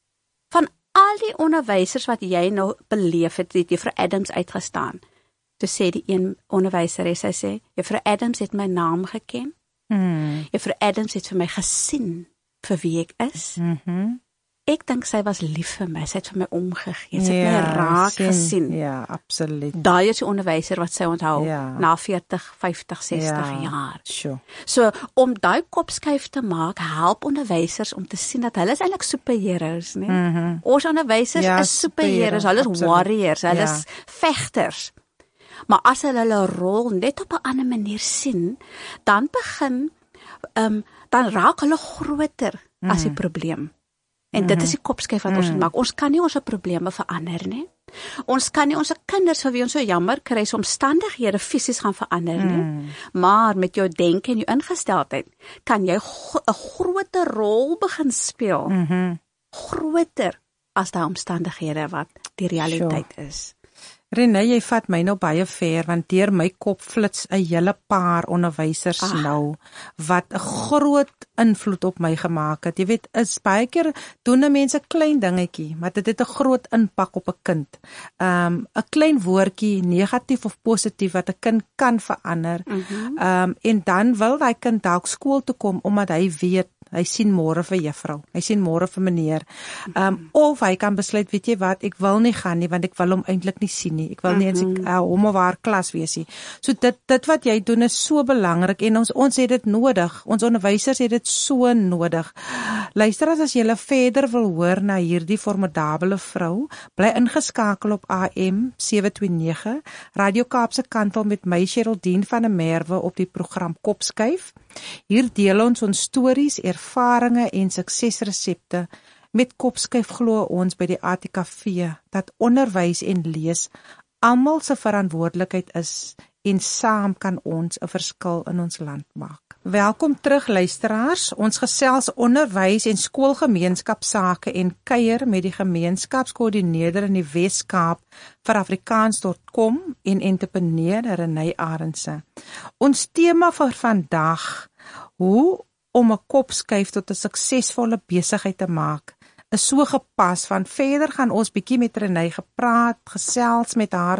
Van al die onderwysers wat jy nou beleef het, het juffrou Adams uitgestaan. Toe sê die een onderwyseres, sy sê, juffrou Adams het my naam geken, hmm. juffrou Adams het vir my gesien, vir wie ek is, mm-hmm. Ek dink sy was lief vir my, sy het vir my omgegee, sy het ja, my raak sien, gesien. Ja, absoluut. Daai is die onderwyser wat sy onthou, ja. na veertig, vyftig, sestig ja, jaar. Sure. So, om daai kopskuif te maak, help onderwysers om te sien dat hulle is eintlik superheroes, nee? Mm-hmm. Ons onderwysers ja, is superheroes, hulle is absoluut. Warriors, hulle ja. is vegters. Maar as hulle hulle rol net op 'n ander manier sien, dan begin, um, dan raak hulle groter mm-hmm. as die probleem. En dit is die kopskuif wat ons moet maak. Ons kan nie ons probleme verander nie. Ons kan nie ons kinders vir wie ons so jammer kry, se omstandighede fisies gaan verander nie. Mm. Maar met jou denke en jou ingesteldheid kan jy 'n go- groter rol begin speel. Mm-hmm. Groter as daai omstandighede wat die realiteit sure. is. Renée, jy vat my nou baie ver, want deur my kop flits 'n hele paar onderwysers Ach. nou, wat 'n groot invloed op my gemaak het. Jy weet, is baie keer doen 'n mens 'n klein dingetjie, maar dit het 'n groot impak op 'n kind. Um, 'n klein woordjie, negatief of positief, wat 'n kind kan verander. Mm-hmm. Um, en dan wil daai kind dalk skool toe kom, omdat hy weet, hy sien môre vir juffrou, hy sien môre vir meneer, um, of hy kan besluit, weet jy wat, ek wil nie gaan nie, want ek wil hom eintlik nie sien nie, ek wil nie eens uh, hom of haar klas wees nie. So dit, dit wat jy doen is so belangrik, en ons, ons het dit nodig, ons onderwysers het dit so nodig. Luister, as jy verder wil hoor na hierdie formidabele vrou, bly ingeskakel op A M sewe twee nege, Radio Kaapse Kantel met my Geraldine van der Merwe op die program Kopskuif. Hier deel ons ons stories, ervarings en suksesresepte. Met Kopskuif glo ons by die A T K V dat onderwys en lees almal se verantwoordelikheid is en saam kan ons 'n verskil in ons land maak. Welkom terug luisteraars. Ons gesels onderwys en skoolgemeenskapsake en kuier met die gemeenskapskoördineerder in die Wes-Kaap vir Afrikaans punt com en entrepreneur Renée Arendse. Ons tema vir vandag, hoe om 'n kopskuif tot 'n suksesvolle besigheid te maak, is so gepas, want verder gaan ons bietjie met Renée gepraat, gesels met haar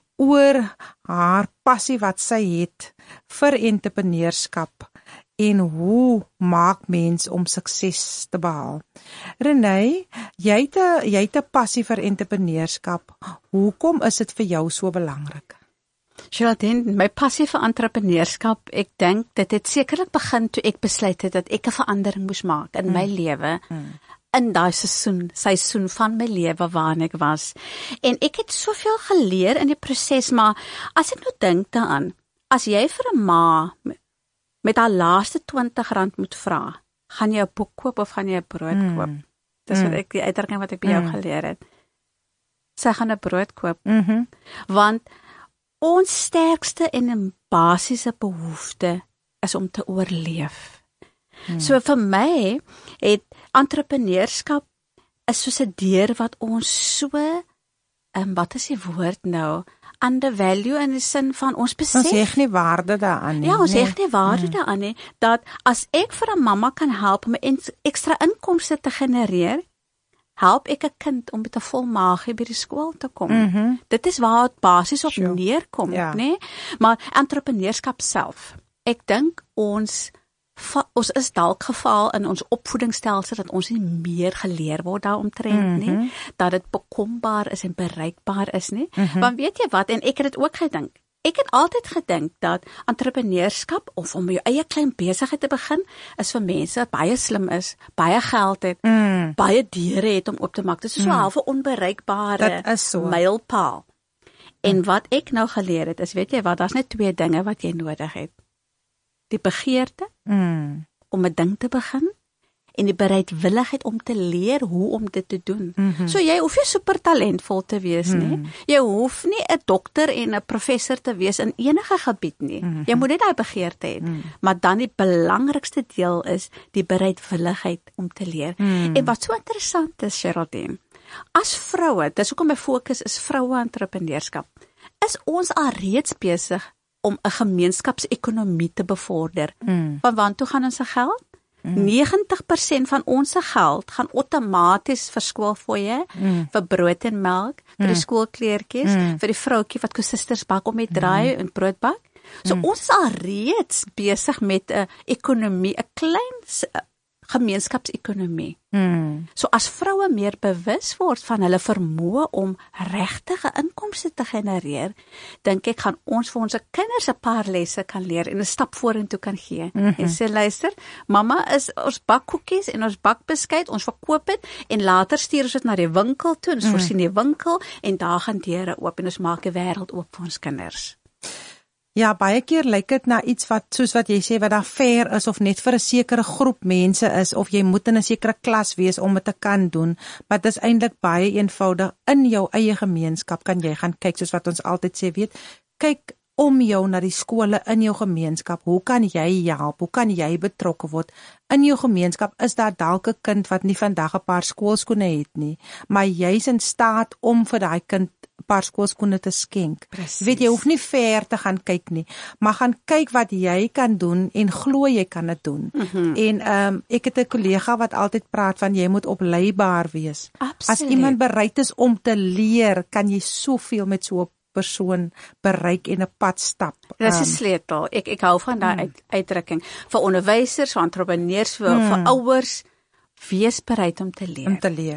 oor haar passie wat sy het vir entrepreneurskap en hoe maak mens om sukses te behaal. Renée, jy het 'n jy het 'n passie vir entrepreneurskap. Hoekom is dit vir jou so belangrik? Geraldine, my passie vir entrepreneurskap, ek dink dit het sekerlik begin toe ek besluit het dat ek 'n verandering moes maak in mm. my lewe. Mm. in daai seisoen, seisoen van my lewe waarin ek was. En ek het soveel geleer in die proses, maar as ek nou dink daaraan, as jy vir 'n ma met haar laaste twintig rand moet vra, gaan jy 'n boek koop of gaan jy 'n brood mm. koop? Dis mm. wat ek die uitdrukking wat ek by jou mm. geleer het. Sy gaan 'n brood koop. Mm-hmm. Want ons sterkste en 'n basiese behoefte is om te oorleef. Hmm. So vir my het entrepreneurskap is soos 'n deur wat ons so, um, wat is die woord nou, undervalue in die sin van ons besef. Ons heg nie waarde daaraan nie. Ja, ons heg nie waarde hmm. daaraan nie, dat as ek vir 'n mamma kan help om 'n ekstra inkomste te genereer, help ek 'n kind om met 'n vol maagie by die skool te kom. Mm-hmm. Dit is waar dit basies op sure. neerkom, ja. né? Maar entrepreneurskap self. Ek dink ons ons is dalk geval in ons opvoedingsstelsel dat ons nie meer geleer word daaromtrent nie, mm-hmm. dat dit bekombaar is en bereikbaar is nie. Mm-hmm. Want weet jy wat, en ek het dit ook gedink. Ek het altyd gedink dat entrepreneurskap of om jou eie klein besigheid te begin is vir mense wat baie slim is, baie geld het, mm. baie deure het om op te maak. Dit is so mm. half 'n onbereikbare so. mylpaal. En mm. wat ek nou geleer het is, weet jy wat, daar's net twee dinge wat jy nodig het. Die begeerte mm. om 'n ding te begin en die bereidwilligheid om te leer hoe om dit te doen. Mhm. So jy hoef nie super talentvol te wees nie. Mhm. Jy hoef nie 'n dokter en 'n professor te wees in enige gebied nie. Mhm. Jy moet net daai begeerte hê. Mhm. Maar dan die belangrikste deel is die bereidwilligheid om te leer. Mhm. En wat so interessant is, Geraldine, as vroue, dis hoekom my fokus is vroue entrepreneurskap, is ons al reeds besig om 'n gemeenskapsekonomie te bevorder. Mm. Want waartoe gaan ons se geld? Mm. negentig persent van ons se geld gaan outomaties vir skoolfooie, mm. vir brood en melk, vir die Mm. skoolkleertjies, Mm. vir die vroutjie wat kosisters bak om met draai mm. en brood bak. So mm. ons is al reeds besig met 'n ekonomie, 'n klein gemeenskapsekonomie. Mm. So as vroue meer bewus word van hulle vermoë om regtige inkomste te genereer, dink ek gaan ons vir ons kinders 'n paar lesse kan leer en 'n stap vorentoe kan gee. Mm-hmm. En sê luister, mamma is ons bak koekies en ons bak beskuit, ons verkoop dit en later stuur ons dit na die winkel toe, ons mm. voorsien die winkel en daar gaan deure oop en ons maak die wêreld oop vir ons kinders. Ja, baie keer lyk dit na iets wat, soos wat jy sê, wat daar fair is, of net vir 'n sekere groep mense is, of jy moet in 'n sekere klas wees om dit te kan doen, maar dit is eintlik baie eenvoudig. In jou eie gemeenskap kan jy gaan kyk, soos wat ons altyd sê, weet, kyk om jou na die skole in jou gemeenskap, hoe kan jy help, hoe kan jy betrokke word? In jou gemeenskap is daar dalk 'n kind wat nie vandag 'n paar skoolskoene het nie, maar jy's in staat om vir daai kind 'n paar skoolskoene te skenk. Precies. Weet jy, hoef nie ver te gaan kyk nie, maar gaan kyk wat jy kan doen en glo jy kan dit doen. Mm-hmm. En um, ek het 'n kollega wat altyd praat van jy moet opleibaar wees. Absoluut. As iemand bereid is om te leer, kan jy soveel met so 'n persoon bereik en 'n pad stap. Dis 'n Um, sleutel. Ek ek hou van daai mm. uit, uitdrukking vir onderwysers, vir entrepreneurs, vir, Mm. vir ouers, wees bereid om te leer. om te leer.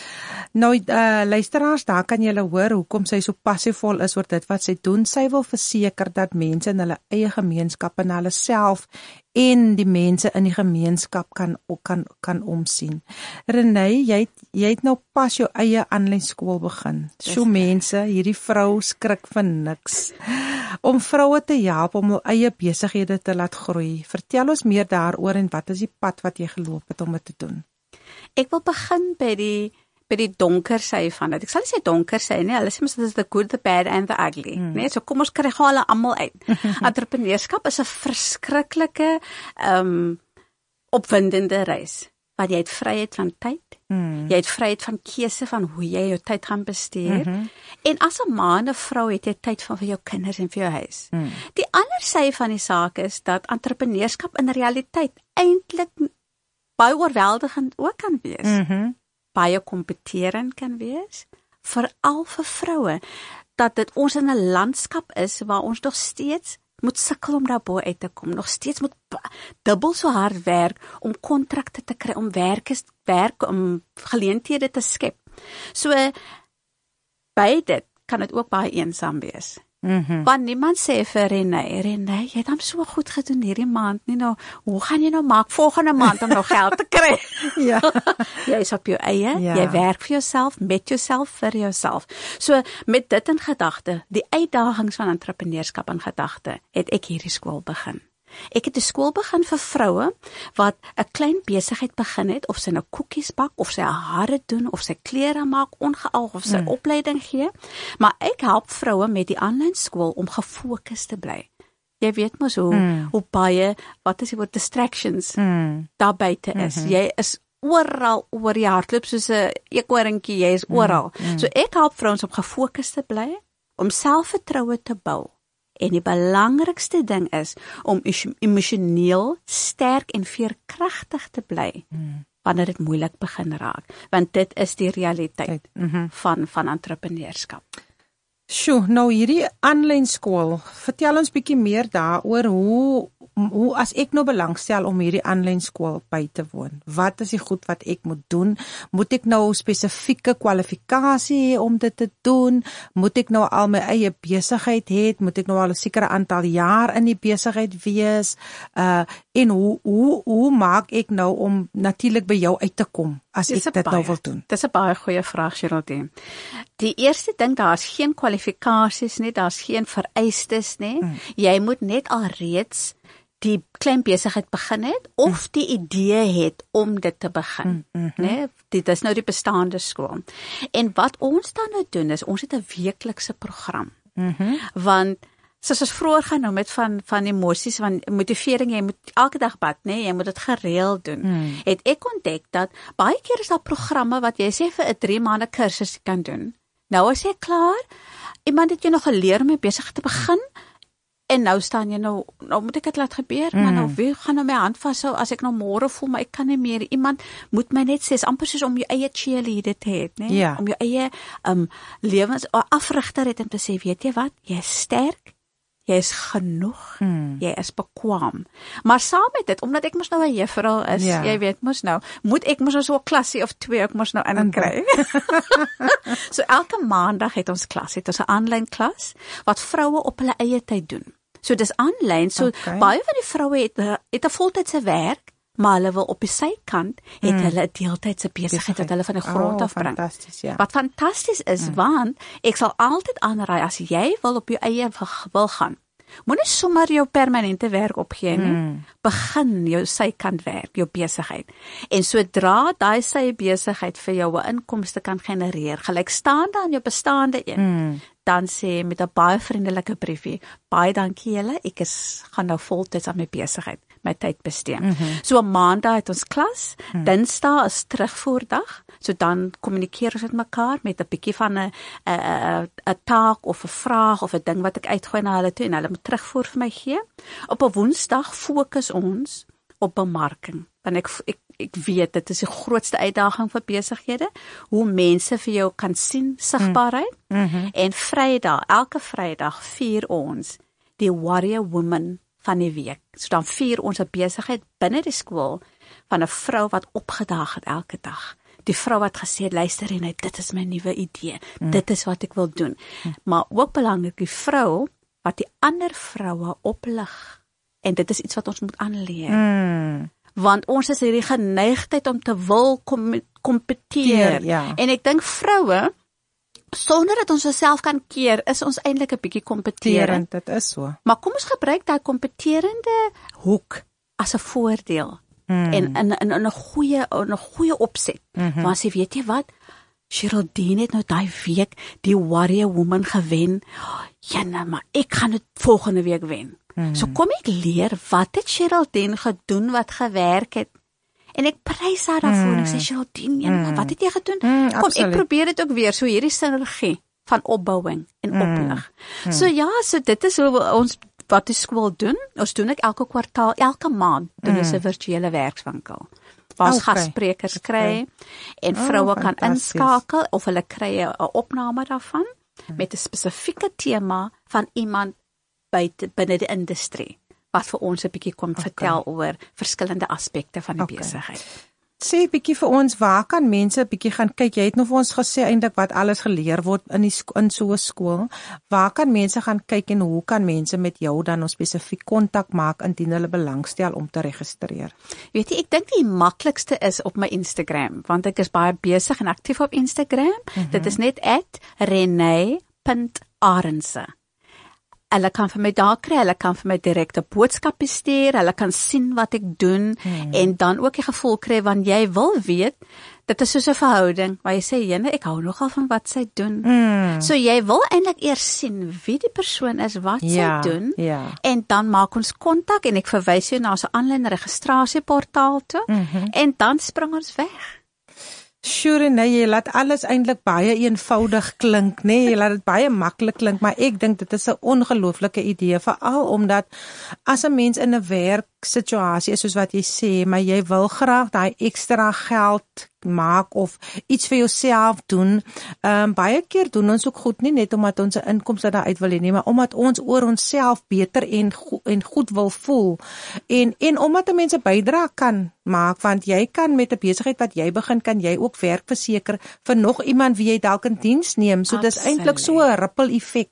Nou, uh, luisteraars, daar kan julle hoor hoekom sy so passievol is oor dit wat sy doen. Sy wil verseker dat mense in hulle eie gemeenskap en hulle self en die mense in die gemeenskap kan kan kan omsien. Renée, jy het, jy het nou pas jou eie aanlyn skool begin. So mense, hierdie vrou skrik van niks. Om vroue te help om hul eie besighede te laat groei. Vertel ons meer daaroor en wat is die pad wat jy geloop het om dit te doen? Ek wil begin by die by die donker sy van dit. Ek sal nie sê donker sy nie, hulle sê mos dit is the good, the bad and the ugly, mm. nee, so kom ons kry hulle almal uit. Entrepreneurskap is 'n verskriklike ehm um, opwindende reis, want jy het vryheid van tyd, mm. jy het vryheid van keuse van hoe jy jou tyd gaan bestuur. Mm-hmm. En as 'n ma en 'n vrou het jy tyd van vir jou kinders en vir jou huis. Mm. Die ander sy van die saak is dat entrepreneurskap in realiteit eintlik baie oorweldigend ook kan wees. Mhm. Baie kompeterend kan wees, veral vir vroue, dat dit ons in 'n landskap is waar ons nog steeds moet sukkel om daarbo uit te kom, nog steeds moet dubbel so hard werk om kontrakte te kry, om werk is werk om geleenthede te skep. So by dit kan dit ook baie eensaam wees. Mhm. Want niemand sê vir Renée, Renée, jy het hom so goed gedoen hierdie maand, nie nou, hoe gaan jy nou maak volgende maand om nou geld te kry? Ja. Jy is op jou eie, Ja. jy werk vir jouself, met jouself, vir jouself. So met dit in gedagte, die uitdagings van entrepreneurskap in gedagte, het ek hierdie skool begin. Ek het 'n skool begin vir vroue wat 'n klein besigheid begin het, of sy nou koekies bak, of sy hare doen, of sy klere maak, ongeag of sy mm. opleiding gee. Maar ek help vroue met die aanlyn skool om gefokus te bly. Jy weet mos hoe, mm. hoe baie, wat is die woord, distractions Mm. daar buite is. Mm-hmm. Jy is oral oor die hardloop soos 'n eekhoorntjie, jy is oral. Mm. Mm. So ek help vrouens om gefokus te bly, om selfvertroue te bou. En die belangrikste ding is om emosioneel sterk en veerkragtig te bly hmm. wanneer dit moeilik begin raak, want dit is die realiteit mm-hmm. van van entrepreneurskap. Sjoe, nou hierdie aanlyn skool, vertel ons bietjie meer daaroor hoe hoe as ek nou belangstel om hierdie aanlyn skool by te woon. Wat is die goed wat ek moet doen? Moet ek nou spesifieke kwalifikasie hê om dit te doen? Moet ek nou al my eie besigheid hê? Moet ek nou al 'n sekere aantal jaar in die besigheid wees? Uh en hoe hoe hoe maak ek nou om natuurlik by jou uit te kom as ek dit baie, nou wil doen? Dis 'n baie goeie vraag, Geraldine. Die eerste ding, daar's geen kwalifikasies nie, daar's geen vereistes nie. Hmm. Jy moet net al reeds die klein besigheid begin het, of die idee het om dit te begin. Mm-hmm. Nee, dit is nou die bestaande skool. En wat ons dan nou doen, is ons het 'n weeklikse program. Mm-hmm. Want, soos ons vroeër genoem het van, van emosies, van motivering, jy moet elke dag bad, nee, jy moet dit gereeld doen. Mm. Het ek ontdek dat, baie keer is daar programme wat jy sê vir 'n drie maande kursus kan doen. Nou is jy klaar, iemand het jy nog geleer om mee besig te begin, en nou staan jy nou, nou moet ek dit laat gebeur, mm. maar nou wie gaan nou my hand vashou as ek nou môre voel, maar ek kan nie meer. Iemand moet my net sê, is amper soos om jou eie cheerleader te hê, nee? Ja. Om jou eie um, lewens afrigter het om te sê, weet jy wat, jy is sterk, jy is genoeg, Mm. jy is bekwam. Maar saam met dit, omdat ek mos nou 'n juffrou is, Ja. jy weet mos nou, moet ek mos nou so 'n klasie of twee ek mos nou inkry. So elke maandag het ons klas, het ons 'n aanlyn klas wat vroue op hulle eie tyd doen. So dis aanlyn, so Okay. baie van die vroue het het 'n voltydse werk, maar hulle wil op die sykant het Mm. hulle 'n deeltydse besigheid wat hulle van die grond oh, af bring. Fantasties, ja. Wat fantasties is, mm. want ek sal altyd aanraai, as jy wil op jou eie wil gaan, moenie sommer jou permanente werk opgee nie. Mm. Begin jou sykant werk, jou besigheid. En sodra daai sy besigheid vir jou 'n inkomste kan genereer, gelykstaande aan jou bestaande een, Mm. dan sê met 'n baie vriendelike briefie, baie dankie julle, ek is gaan nou voltyds aan my besigheid, my tyd bestee. Mm-hmm. So maandag het ons klas, mm. Dinsdae is terugvoerdag, so dan kommunikeer ons met mekaar met 'n bietjie van 'n 'n 'n taak of 'n vraag of 'n ding wat ek uitgooi na hulle toe en hulle moet terugvoer vir my gee. Op 'n Woensdag fokus ons op bemarking, want ek ek ek weet dit is die grootste uitdaging vir besighede, hoe mense vir jou kan sien, sigbaarheid. Mm-hmm. En Vrydag, elke Vrydag vier ons die Warrior Woman van die week. So dan vier ons 'n besigheid binne die skool van 'n vrou wat opgedaag het elke dag. Die vrou wat gesê het, luister en dit is my nuwe idee. Mm. Dit is wat ek wil doen. Mm. Maar ook belangrik, die vrou wat die ander vroue oplig. En dit is iets wat ons moet aanleer. Mm. Want ons is hierdie geneigtheid om te wil kom, kompeteer. Ja. En ek dink vroue, sonder dat ons osself kan keer, is ons eintlik 'n bietjie kompeterend. Dit is so. Maar kom ons gebruik daai kompeterende hoek as 'n voordeel. Mm. En in in 'n goeie 'n goeie opset. Mm-hmm. Want sy weet jy wat? Geraldine het nou daai week die Warrior Woman gewen. Ja, nou maar ek gaan dit volgende week wen. Mm. So kom ek leer wat het Geraldine gedoen wat gewerk het. En ek prys haar daarvoor mm. en ek sê Geraldine, ja, maar wat het jy gedoen? Mm, kom ek probeer dit ook weer, so hierdie sinergie van opbouing en mm. oplig. Mm. So ja, so dit is hoe ons wat die skool doen. Ons doen ek elke kwartaal, elke maand doen ons 'n mm. virtuele werkswinkel. Waar ons okay. gastsprekers kry en vroue oh, kan inskakel of hulle kry 'n opname daarvan mm. met 'n spesifieke tema van iemand buite binne die industrie wat vir ons 'n bietjie kom okay. vertel oor verskillende aspekte van die okay. besigheid. Sê bietjie vir ons, waar kan mense bietjie gaan kyk? Jy het nog vir ons gesê eintlik wat alles geleer word in die in so 'n skool. Waar kan mense gaan kyk en hoe kan mense met jou dan nou spesifiek kontak maak indien hulle belangstel om te registreer? Weet jy, ek dink die maklikste is op my Instagram, want ek is baie besig en aktief op Instagram. Mm-hmm. Dit is net at renee punt arendse. Hulle kan vir my daar kry, hulle kan vir my direkte boodskappe stuur, hulle kan sien wat ek doen hmm. en dan ook die gevoel kry want jy wil weet, dit is soos 'n verhouding waar jy sê, jene, ek hou nogal van wat sy doen. Hmm. So jy wil eintlik eers sien wie die persoon is, wat ja, sy doen ja. en dan maak ons kontak en ek verwys jou na so 'n aanlyn registrasieportaal toe mm-hmm. en dan spring ons weg. Sure, nee, jy laat alles eintlik baie eenvoudig klink, nee, jy laat dit baie maklik klink, maar ek dink dit is 'n ongelooflike idee, veral omdat as 'n mens in 'n werksituasie is soos wat jy sê, maar jy wil graag daai ekstra geld maak of iets vir jouself doen. Ehm um, baie keer doen ons ook goed nie net omdat ons 'n inkomste daar uit wil hê nie, maar omdat ons oor onsself beter en go- en goed wil voel. En en omdat 'n mens 'n bydrae kan maak, want jy kan met 'n besigheid wat jy begin, kan jy ook werk verseker vir nog iemand wie jy dalk in diens neem. So dis eintlik so 'n ripple effek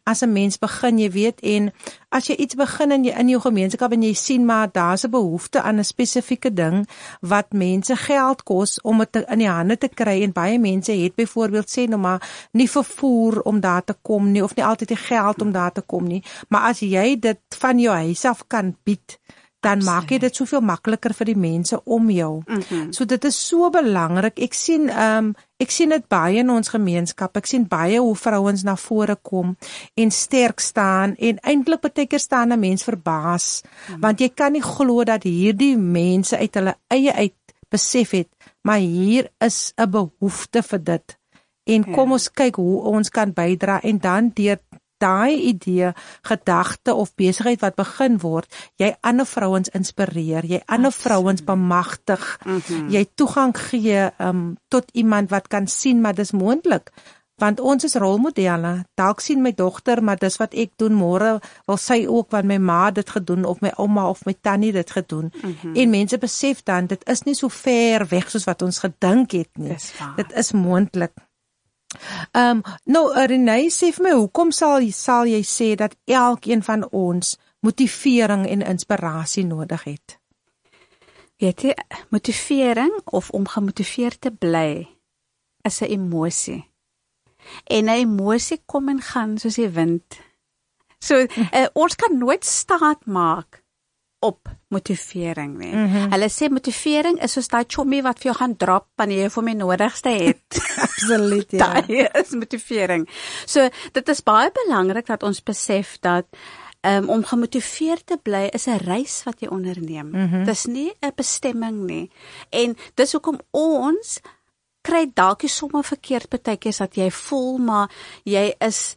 as 'n mens begin, jy weet, en as jy iets begin in, jy, in jou gemeenskap en jy sien maar daar's 'n behoefte aan 'n spesifieke ding wat mense geld kos om dit te, in die hande te kry, en baie mense het byvoorbeeld sê nou maar nie vervoer om daar te kom nie, of nie altyd die geld om daar te kom nie, maar as jy dit van jou huis af kan bied, dan Absoluut. Maak jy dit soveel makliker vir die mense om jou. Mm-hmm. So dit is so belangrik. Ek sien um, ek sien dit baie in ons gemeenskap. Ek sien baie hoe vrouens na vore kom en sterk staan, en eintlik baie keer staan 'n mens verbaas, mm-hmm. want jy kan nie glo dat hierdie mense uit hulle eie uit besef het, maar hier is 'n behoefte vir dit. En kom ja. ons kyk hoe ons kan bydra, en dan deur daai idee, gedagte of besigheid wat begin word, jy ander vrouens inspireer, jy ander vrouens bemagtig, mm-hmm. jy toegang gee um, tot iemand wat kan sien, maar dis moontlik, want ons is rolmodelle. Dalk sien my dogter, maar dis wat ek doen, môre wil sy ook, want my ma dit gedoen, of my ouma of my tannie dit gedoen, mm-hmm. en mense besef dan, dit is nie so ver weg soos wat ons gedink het nie, dit is moontlik. Um, nou, Renée, sê vir my, hoekom sal, sal jy sê dat elkeen van ons motivering en inspirasie nodig het? Weet jy, motivering of om gemotiveerd te bly is 'n emosie. En 'n emosie kom en gaan soos die wind. So, uh, ons kan nooit staat maak op motivering nie. Mm-hmm. Hulle sê motivering is soos daai chommie wat vir jou gaan drop wanneer jy vir my nodigste het. Absoluut, ja. Daai is motivering. So, dit is baie belangrik dat ons besef dat um, om gemotiveerd te bly is 'n reis wat jy onderneem. Mm-hmm. Dis nie 'n bestemming nie. En dis hoekom ons kry dalk sommer verkeerd partykeer dat jy voel maar jy is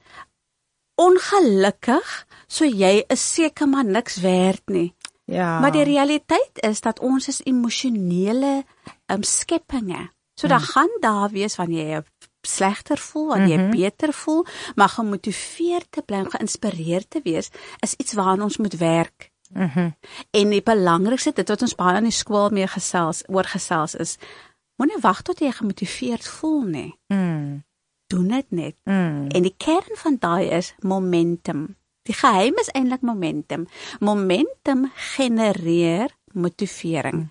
ongelukkig, so jy is seker maar niks werd nie. Ja. Maar die realiteit is dat ons is emosionele um, skepinge. So hmm. dan gaan daar wees wanneer jy slegter voel, wanneer mm-hmm. jy beter voel, maar gemotiveerd te bly, geïnspireerd te wees, is iets waaraan ons moet werk. Mm-hmm. En die belangrikste, dit wat ons baie aan die skool mee gesels, oor gesels is, moenie wag tot jy gemotiveerd voel nie. Mm. Doen dit net. Mm. En die kern van daai is momentum. Die geheim is eintlik momentum. Momentum genereer motivering.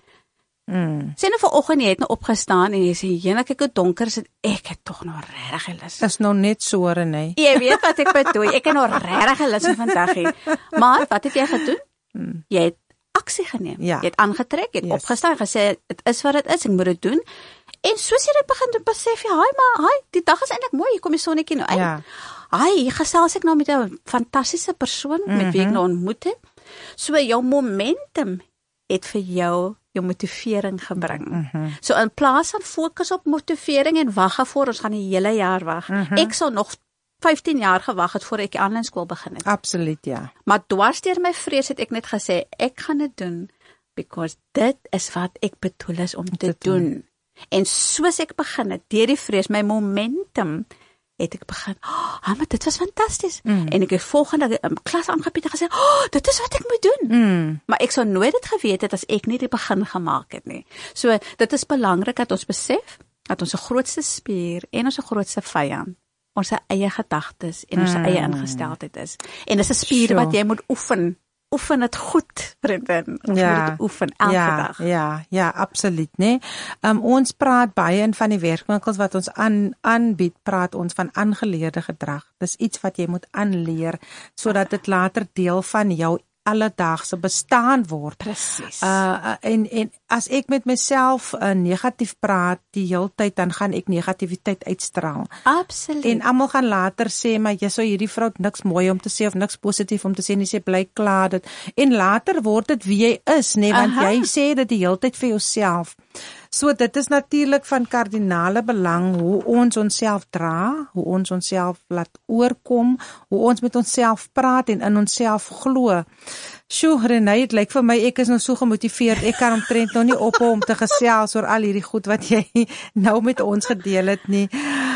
Mm. Sê nou vanoggend jy het nou opgestaan en jy sê, "Jene, kyk hoe donker is dit. Ek het tog nog regtig lus." Dis nou net so, Renée. Jy weet wat ek bedoel. Ek het nog regtig lus vandag hier. Maar wat het jy gedoen? Mm. Jy het aksie geneem. Ja. Jy het aangetrek, jy het yes. opgestaan, gesê, "Dit is wat dit is, ek moet dit doen." En soos jy dit begin doen, besef jy, "Haai, maar haai, die dag is eintlik mooi. Hier kom die sonnetjie nou uit." Ja. Ai, hier gesels ek nou met 'n fantastiese persoon mm-hmm. met wie ek nou ontmoet het. So jou momentum het vir jou jou motivering gebring. Mm-hmm. So in plaas van fokus op motivering en wag voor ons gaan die hele jaar wag. Mm-hmm. Ek sou nog vyftien jaar gewag het voor ek die aanlyn skool begin het. Absoluut, ja. Maar dwars deur my vrees het ek net gesê ek gaan dit doen because dit is wat ek bedoel is om te, te doen. doen. En soos ek begin het, deur die vrees, my momentum het ek begin, oh, maar dit was fantasties. Mm. En ek het volgende um, klas aangebied en gesê, oh, dit is wat ek moet doen. Mm. Maar ek sou nooit dit geweet het as ek nie die begin gemaak het nie. So, dit is belangrik dat ons besef, dat ons grootste spier en ons grootste vyand, ons eie gedagtes en ons mm. eie ingesteldheid is. En dis 'n spier sure. wat jy moet oefen. Oefen het goed, vriendin. Ons ja, moet dit oefen elke ja, dag. Ja, ja, absoluut, nee. Um, ons praat baie in van die werkwinkels wat ons aan, aanbied, praat ons van aangeleerde gedrag. Dis iets wat jy moet aanleer, sodat dit later deel van jou alledaagse bestaan word. Presies. Uh, en, en as ek met myself uh, negatief praat die hele tyd, dan gaan ek negativiteit uitstraal. Absoluut. En almal gaan later sê, maar jy sou hierdie vrou niks mooi om te sê, of niks positief om te sê, nie sê, bly klaar dit. En later word dit wie jy is, nee, want Aha. jy sê dit die hele tyd vir jouself. So dit is natuurlik van kardinale belang hoe ons onsself dra, hoe ons onsself laat oorkom, hoe ons met onsself praat en in onsself glo. Sjoe, Renée, dit lyk vir my ek is nou so gemotiveerd. Ek kan omtrent nou nie ophou om te gesels oor al hierdie goed wat jy nou met ons gedeel het nie.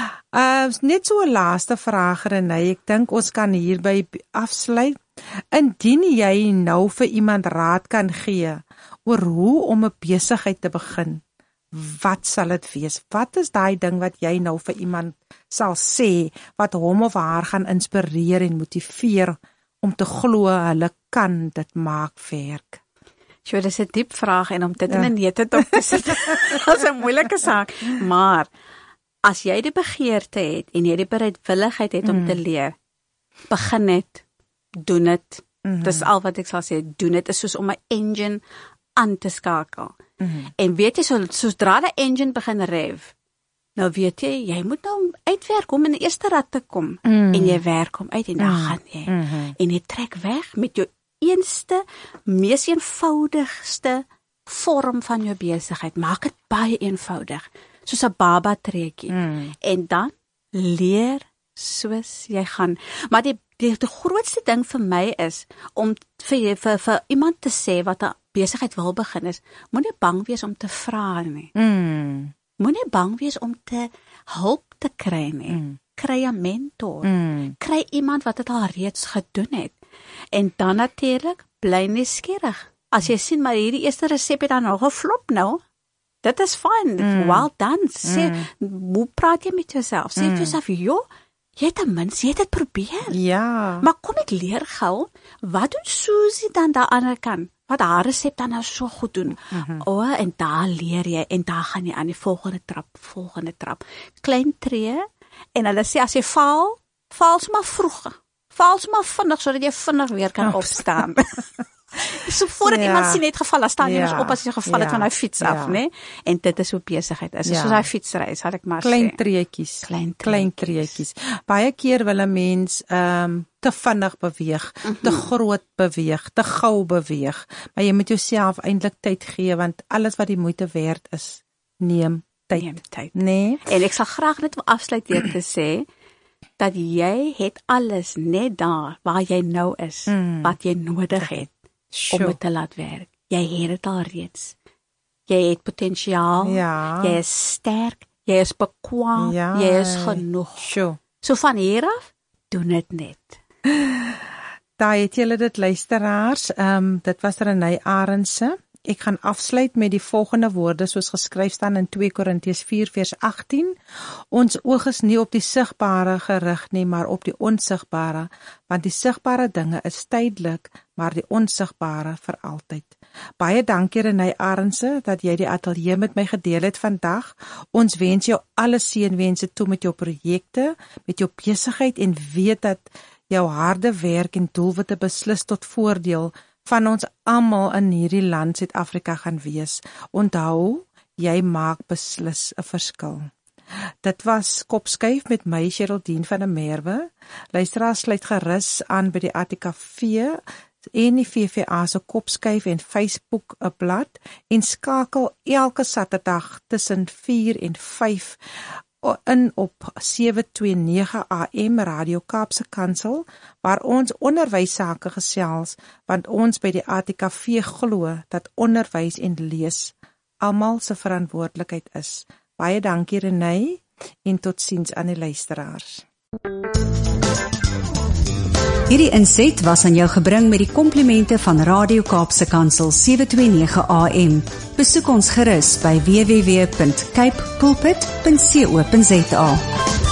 Uh, net so 'n laaste vraag, Renée. Ek dink ons kan hierby afsluit. Indien jy nou vir iemand raad kan gee oor hoe om 'n besigheid te begin, wat sal dit wees? Wat is daai ding wat jy nou vir iemand sal sê, wat hom of haar gaan inspireer en motiveer om te glo hulle kan dit maak werk? So, dis 'n diep vraag en om dit in 'n nette op te sit, is 'n moeilike saak. Maar as jy die begeerte het en jy die bereidwilligheid het mm. om te leer, begin net, doen dit. Mm-hmm. Dis al wat ek sal sê, doen dit is soos om 'n engine aan te skakel. Mm-hmm. En weet jy, so, sodra die engine begin rev, nou weet jy, jy moet nou uitwerk om in die eerste rad te kom. Mm. En jy werk hom uit en dan mm. gaan jy. Mm-hmm. En jy trek weg met jou eenste, mees eenvoudigste vorm van jou besigheid. Maak dit baie eenvoudig, soos 'n baba trekkie. Mm. En dan leer soos jy gaan. Maar die, die, die grootste ding vir my is, om vir, vir, vir iemand te sê wat 'n besigheid wil begin is, moenie bang wees om te vra nie. Mm. Moenie bang wees om te hulp te kry nie. Mm. Kry 'n mentor. Mm. Kry iemand wat dit al reeds gedoen het. En dan natuurlik, bly nuuskierig. As jy sien, maar hierdie eerste resep het dan nou geflop nou, dit is fyn, mm. well done. Sê, mm. hoe praat jy met jouself? Sê mm. vir jouself, joh, jy het ten minste, jy het dit probeer. Ja. Maar kom ek leer gou, wat doen Susie dan daar aan die kant? Wat haar resep dan nou so goed doen? Mm-hmm. O, oh, en daar leer jy, en daar gaan jy aan die volgende trap, volgende trap. Klein tree, en hulle sê, as jy val, val sommer vroeg. Val sommer vinnig, sodat jy vinnig weer kan opstaan. So voordat ja. iemand sien het geval, dan staan jy ja. op as jy geval ja. het van hy fiets af, ja. né? En dit is hoe besigheid is. Ja. Soos hy fietsry, sal ek maar klein sê. Treetjies. Klein treetjies. Klein treetjies. Baie keer wil 'n mens um, te vinnig beweeg, mm-hmm. te groot beweeg, te gou beweeg. Maar jy moet jouself eintlik tyd gee, want alles wat die moeite werd is, neem tyd. Neem tyd. Nee. En ek sal graag net afsluit deur te sê, dat jy het alles net daar, waar jy nou is, mm. wat jy nodig het, sure. om dit te laat werk. Jy het dit al reeds. Jy het potensiaal, ja. jy is sterk, jy is bekwaam, ja. jy is genoeg. Sure. So van hier af, doen dit net. Daar het julle dit luisteraars, um, dit was Renée Arendse. Ek gaan afsluit met die volgende woorde soos geskryf staan in twee Korintiërs vier vers agttien. Ons oog is nie op die sigbare gerig nie, maar op die onsigbare, want die sigbare dinge is tydelik, maar die onsigbare vir altyd. Baie dankie Renée Arendse dat jy die ateljee met my gedeel het vandag. Ons wens jou alle seënwense toe met jou projekte, met jou besigheid en weet dat jou harde werk en doelwitte beslis tot voordeel van ons almal in hierdie land Suid-Afrika gaan wees. Onthou, jy maak beslis 'n verskil. Dit was Kopskuif met my Geraldine van der Merwe. Luisteraars sluit gerus aan by die A T K V en die V V A se Kopskuif en Facebook 'n blad en skakel elke Saterdag tussen vier en vyf in op sewe twee nege A M Radio Kaapse Kansel, waar ons onderwysake gesels, want ons by die A T K V glo dat onderwys en lees almal se verantwoordelikheid is. Baie dankie Renée en totsiens aan die luisteraars. Hierdie inset was aan jou gebring met die komplimente van Radio Kaapse Kansel sewe twee nege A M. Besoek ons gerus by w w w punt cape pulpit punt co punt za.